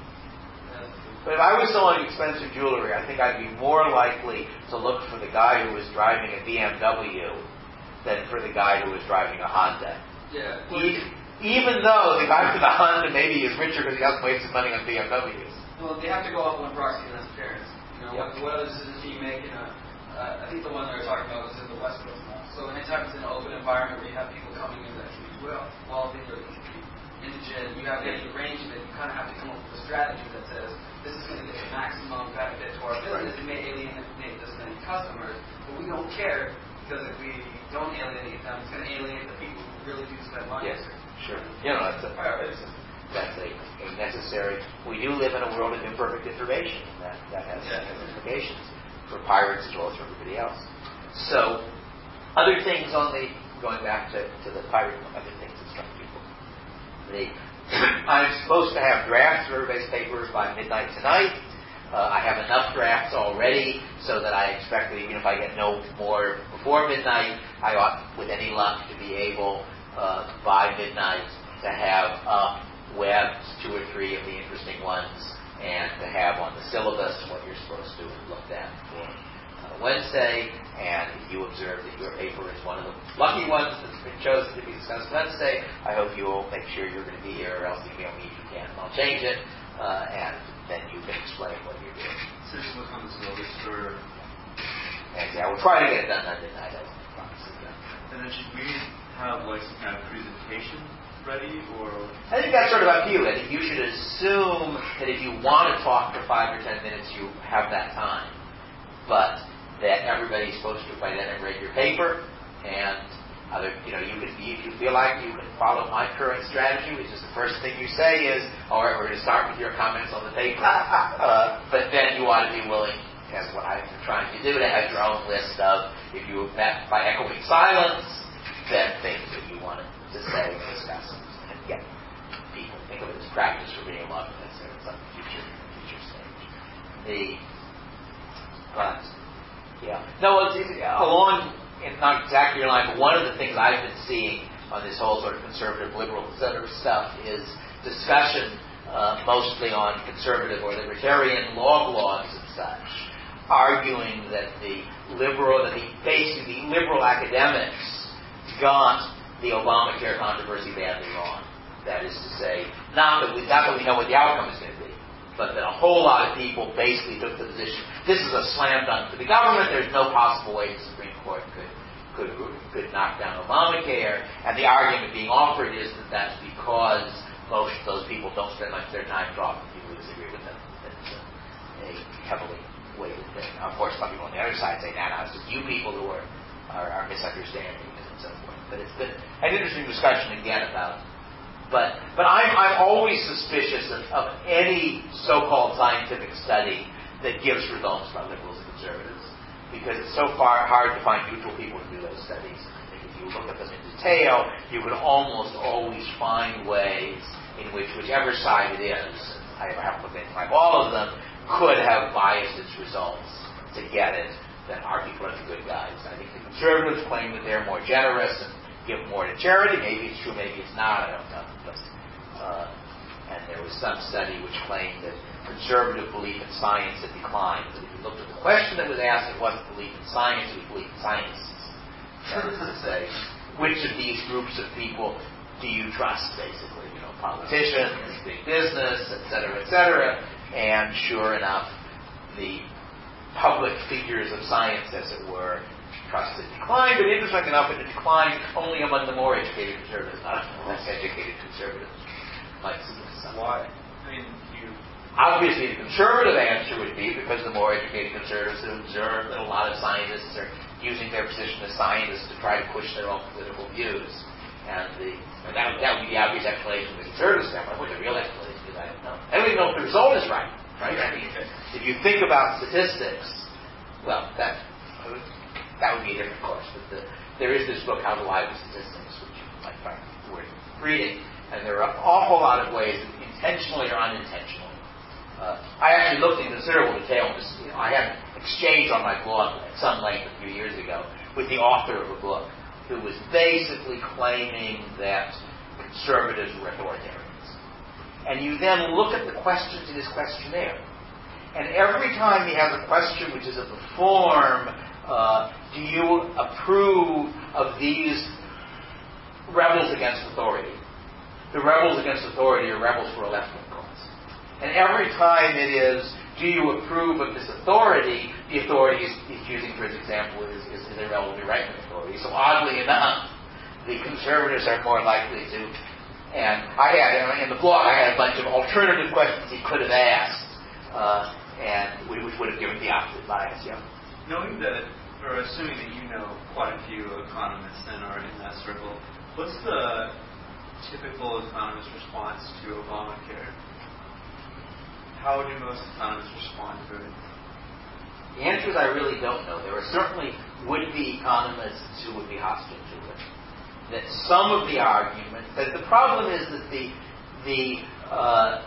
But if I was selling expensive jewelry, I think I'd be more likely to look for the guy who was driving a B M W than for the guy who was driving a Honda. Yeah. Even, even though the guy with the Honda maybe is richer because he hasn't wasted money on B M Ws. Well, they have to go up one proxy, and that's appearance. You know, yep. what, what other decisions do you make? In a, uh, I think the one they were talking about was in the West Coast Mall. So anytime it's in an open environment where you have people coming in that treat well, wealthy or indigent, you have any arrangement, you kind of have to come up with a strategy that says, this is going to get the maximum benefit to our business. It may alienate this many customers, but we don't care because if we don't alienate them, it's going to alienate the people who really do spend money. Yes, sure. You know, that's a, that's a, a necessary. We do live in a world of imperfect information. That that has, yeah. has implications for pirates as well as for everybody else. So, other things on the going back to, to the pirate, other things that struck people. The I'm supposed to have drafts of everybody's papers by midnight tonight. Uh, I have enough drafts already so that I expect that even if I get no more before midnight, I ought, with any luck, to be able uh, by midnight to have up webbed two or three of the interesting ones and to have on the syllabus what you're supposed to have looked at for uh, Wednesday. And if you observe that your paper is one of the lucky ones that's been chosen to be discussed Wednesday, I hope you will make sure you're going to be here, or else email me if you can, and I'll change it, uh, and then you can explain what you're doing. So just look on the syllabus for... And yeah, we'll try to get it done on midnight, I promise you. And then should we have like some kind of presentation ready, or... I think that's sort of up to you. I think you should assume that if you want to talk for five or ten minutes, you have that time. But that everybody's supposed to by then have read your paper, and other, you know, you could, if you feel like you can follow my current strategy, which is the first thing you say is, all right, we're going to start with your comments on the paper. uh, but then you ought to be willing, as what I've been trying to do, to have your own list of, if you met by echoing silence, then things that you wanted to say and discuss and get people think of it as practice for being able to consider at some future future stage. The but yeah no it's, it's along in not exactly your line, but one of the things I've been seeing on this whole sort of conservative liberal center stuff is discussion uh, mostly on conservative or libertarian log laws and such, arguing that the liberal that the basically the liberal academics got the Obamacare controversy badly wrong. That is to say, not that we, not that we know what the outcome is going to be, but that a whole lot of people basically took the position, this is a slam dunk for the government, there's no possible way the Supreme Court could could could knock down Obamacare, and the argument being offered is that that's because most of those people don't spend much of their time talking to people who disagree with them. That's a, a heavily weighted thing. Now, of course, some people on the other side say, nah, no, it's just you people who are, are, are misunderstanding it and so forth. But it's been an interesting discussion again about But but I'm, I'm always suspicious of, of any so-called scientific study that gives results about liberals and conservatives, because it's so far hard to find neutral people to do those studies. I think if you look at them in detail, you could almost always find ways in which whichever side it is, I haven't looked at like all of them, could have biased its results to get it than our people are the good guys. I think the conservatives claim that they're more generous and give more to charity. Maybe it's true, maybe it's not, I don't know. But, uh, and there was some study which claimed that conservative belief in science had declined. But if you looked at the question that was asked, it wasn't belief in science, it was belief in scientists. That is to say, which of these groups of people do you trust, basically? You know, politicians, big business, et cetera, et cetera. And sure enough, the public figures of science, as it were, trusted declined, but interesting enough, it declined only among the more educated conservatives, not among less educated conservatives. Like why? I mean, you obviously the conservative answer would be because the more educated conservatives have observed that a lot of scientists are using their position as scientists to try to push their own political views, and the and that, that would be the obvious explanation from the conservative standpoint. What the real explanation is, I don't know. I don't even know if the result is right. Right? I mean, if you think about statistics, well, that. That would be a different course, but the, there is this book, How to Lie with Statistics, which you might find worth reading, and there are an awful lot of ways, intentionally or unintentionally. Uh, I actually looked in considerable detail on this. You know, I had an exchange on my blog at some length a few years ago with the author of a book who was basically claiming that conservatives were authoritarians. And you then look at the questions in his questionnaire, and every time he has a question which is of the form, Uh, do you approve of these rebels against authority? The rebels against authority are rebels for a left-wing cause. And every time it is, do you approve of this authority, the authority is, is using, for example, is, is, is a relatively right-wing authority. So oddly enough, the conservatives are more likely to, and I had, in the blog, I had a bunch of alternative questions he could have asked, uh, and which would have given the opposite bias, yeah. Knowing that, or assuming that you know quite a few economists and are in that circle, what's the typical economist response to Obamacare? How do most economists respond to it? The answer is I really don't know. There are certainly would-be economists who would be hostile to it. That some of the argument, that the problem is that the the uh,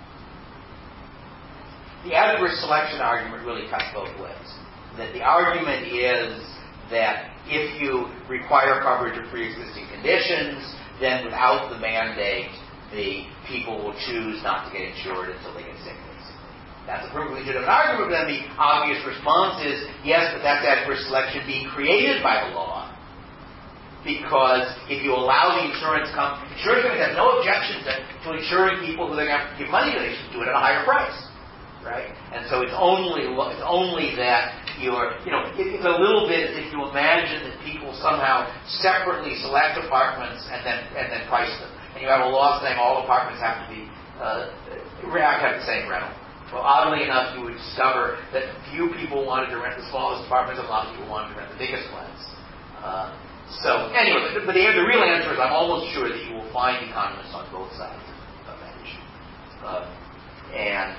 the adverse selection argument really cuts both ways. That the argument is that if you require coverage of pre-existing conditions, then without the mandate, the people will choose not to get insured until they get sick, basically. That's a perfectly legitimate argument, but then the obvious response is, yes, but that's adverse selection being created by the law. Because if you allow the insurance company, insurance companies have no objection to, to insuring people who they're going to have to give money to, they should do it at a higher price. Right? And so it's only it's only that you're, you know, it, it's a little bit as if you imagine that people somehow separately select apartments and then and then price them. And you have a law saying all apartments have to be, uh, have the same rental. Well, oddly enough, you would discover that few people wanted to rent the smallest apartments and a lot of people wanted to rent the biggest ones. Uh, so anyway, but, but the, the real answer is I'm almost sure that you will find economists on both sides of that issue. Uh, and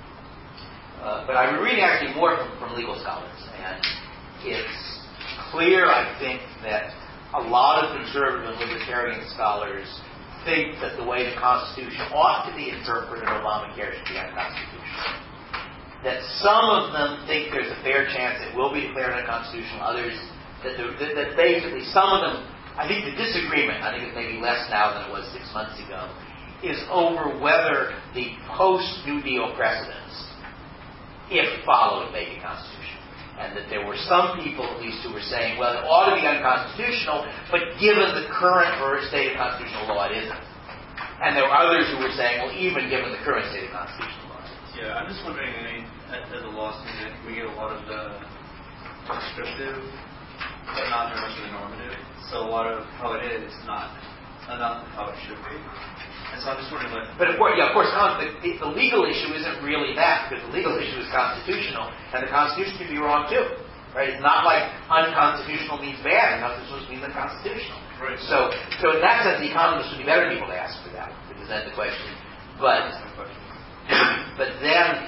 Uh, but I've been reading actually more from, from legal scholars, and it's clear, I think, that a lot of conservative and libertarian scholars think that the way the Constitution ought to be interpreted, Obamacare should be unconstitutional. That some of them think there's a fair chance it will be declared unconstitutional, others, that, that, that basically some of them, I think the disagreement, I think it's maybe less now than it was six months ago, is over whether the post-New Deal precedents, if followed, may be constitutional. And that there were some people, at least, who were saying, well, it ought to be unconstitutional, but given the current state of constitutional law, it isn't. And there were others who were saying, well, even given the current state of constitutional law, it isn't. Yeah, I'm just wondering, I mean, as a law student, we get a lot of the prescriptive, but not very much of the normative. So a lot of how it is, not enough of how it should be. And so I'm just wondering what... But of course, yeah, of course, the, the, the legal issue isn't really that, because the legal issue is constitutional, and the Constitution can be wrong too. Right? It's not like unconstitutional means bad, unconstitutional means unconstitutional. Right. So, so in that sense, the economists would be better people to ask for that, to present the question. But, but then,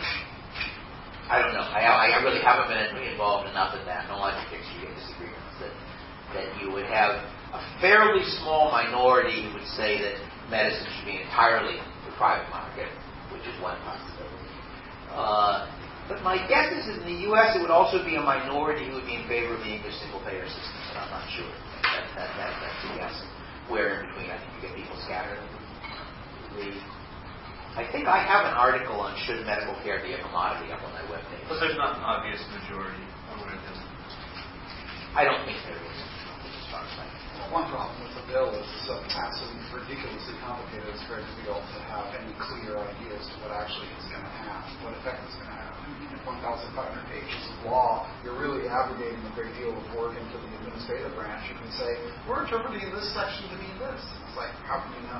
I don't know. I, I really haven't been involved enough in that. No, I think you get disagreements that that you would have a fairly small minority who would say that medicine should be entirely the private market, which is one possibility. Uh, but my guess is in the U S it would also be a minority who would be in favor of the English single-payer system, but I'm not sure. That, that, that, that's a guess. Where in between, I think you get people scattered. The, I think I have an article on should medical care be a commodity up on my webpage. But there's not an obvious majority on where it is. I don't think there is. As far as I know. One problem with the bill is it's so massive and ridiculously complicated. It's very difficult to have any clear idea as to what actually it's going to have, what effect it's going to have. one thousand five hundred pages of law, you're really abrogating a great deal of work into the administrative branch. You can say, we're interpreting this section to mean this. It's like, how can you know?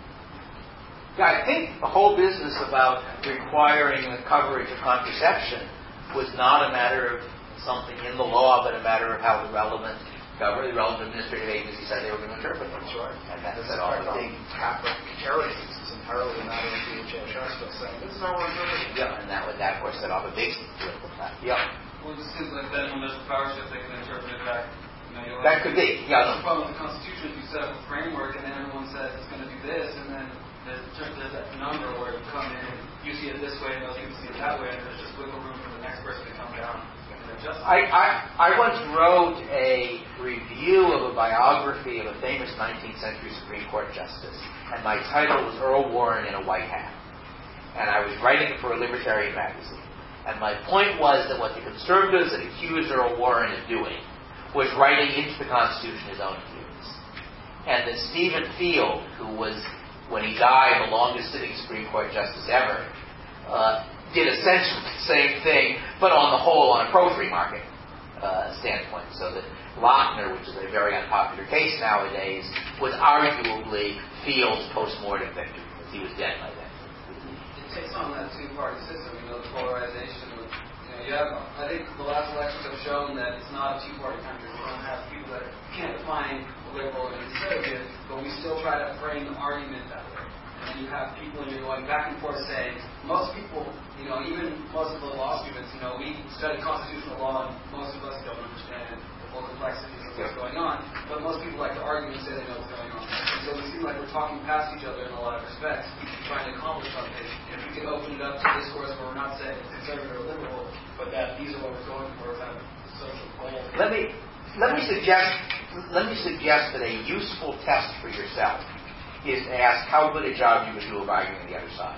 Yeah, I think the whole business about requiring the coverage of contraception was not a matter of something in the law, but a matter of how the relevant government, the relevant administrative agency said they were going to interpret it. That's right. And that's set all the big Catholic charities. It's entirely a matter of the H H S just saying, this is how we're interpreting it. Yeah, and that would, that of course, set off a big political fight. Yeah. Well, it just seems like then when there's a power shift, they can interpret it back. You know, you'll that could be. Yeah. The problem with the Constitution is you set up a framework, and then everyone says it's going to do this, and then there's, there's that number where you come in and you see it this way, and other people see it that way, and there's just wiggle room for the next person to come down. I, I, I once wrote a review of a biography of a famous nineteenth century Supreme Court justice, and my title was Earl Warren in a White Hat. And I was writing it for a libertarian magazine. And my point was that what the conservatives had accused Earl Warren of doing was writing into the Constitution his own views. And that Stephen Field, who was, when he died, the longest sitting Supreme Court justice ever, uh, did essentially the same thing, but on the whole, on a pro-free market uh, standpoint. So that Lochner, which is a very unpopular case nowadays, was arguably Field's post-mortem victory, because he was dead by then. It takes on that two-party system, you know, the polarization. With, you know, you have, I think the last elections have shown that it's not a two-party country. We don't have people that can't define liberal and conservative, but we still try to frame the argument that way. And you have people, and you're going back and forth saying, most people, you know, even most of the law students, you know, we study constitutional law, and most of us don't understand the full complexities of what's going on, but most people like to argue and say they know what's going on. And so we seem like we're talking past each other in a lot of respects, trying to accomplish something. If we can open it up to discourse where we're not saying it's conservative or liberal, but that these are what we're going for, kind of social goal. Let me, let me suggest, let me suggest that a useful test for yourself is to ask how good a job you would do of arguing the other side.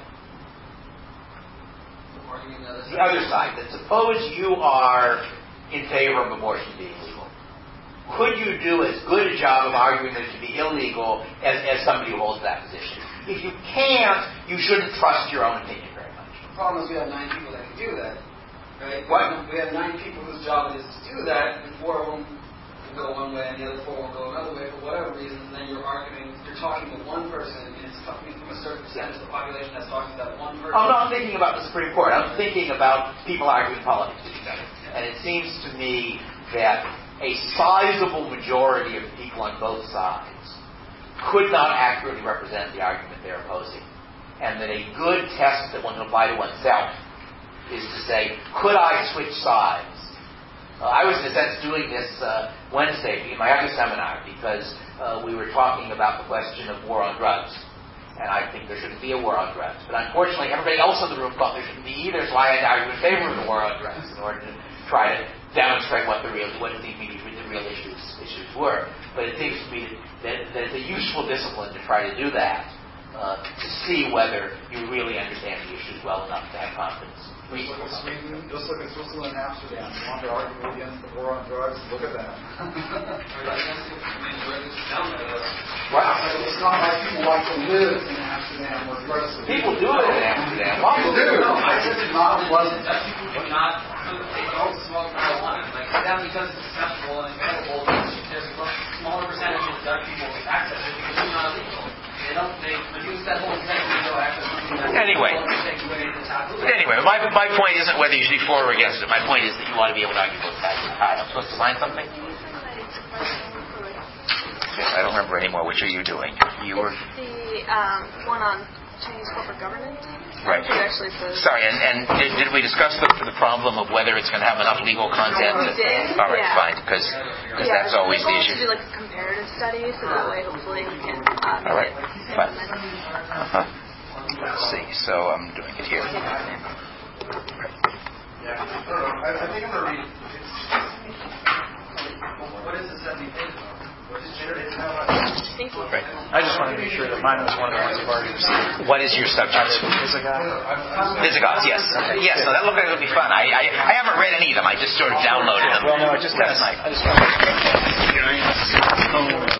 Arguing the other side. The other side. That suppose you are in favor of abortion being legal. Could you do as good a job of arguing that it should be illegal as, as somebody who holds that position? If you can't, you shouldn't trust your own opinion very much. The problem is we have nine people that can do that. Right? What? We have nine people whose job it is to do that, and four of them will go one way and the other four will go another way for whatever reason, and then you're arguing, you're talking to one person, and it's coming from a certain percentage of the population that's talking to that one person. I'm not thinking about the Supreme Court. I'm thinking about people arguing politics with each other. And it seems to me that a sizable majority of the people on both sides could not accurately represent the argument they're opposing. And that a good test that one can apply to oneself is to say, could I switch sides? Uh, I was, in a sense, doing this uh, Wednesday in my other seminar because uh, we were talking about the question of war on drugs. And I think there shouldn't be a war on drugs. But unfortunately, everybody else in the room thought there shouldn't be either, so I had to argue in favor of the war on drugs in order to try to demonstrate what the real, what the immediate, the real issues, issues were. But it seems to me that, that it's a useful discipline to try to do that, uh, to see whether you really understand the issues well enough to have confidence. Just look at Sweden, just look at Switzerland and Amsterdam. You want to argue against the war on drugs? Look at that. Wow. It's not like people like to live in Amsterdam or drugs. People do it in Amsterdam. Well, people do. No, I said it's not pleasant. That people would not, they don't smoke marijuana. Like, that because it's acceptable and available, there's a smaller percentage of Dutch people who access it because it's not illegal. They don't, they reduce that whole thing when you go access something. Anyway. Anyway, my, my point isn't whether you should be for or against it. My point is that you want to be able to argue both sides. Hi, I'm supposed to sign something? I don't remember anymore. Which are you doing? You were... It's the um, one on Chinese corporate governance. Right. Actually says... Sorry, and, and did, did we discuss the, the problem of whether it's going to have enough legal content? We did. All right, yeah. fine, because yeah, that's always the issue. to do like a comparative study, so that way hopefully we can uh, make All right, it fine. Uh-huh. Let's see, so I'm doing it here. Yeah, I don't know. I, I think I'm going to read. What is the seventy pages on? What is it? It's how much? Thank you. Right. I just wanted to make sure that mine was one of the ones I've already received. What is your subject? Visigoths, yes. Yes, so that looked like it would be fun. I, I I haven't read any of them. I just sort of downloaded them. Well, no, I just last night. I just wanted to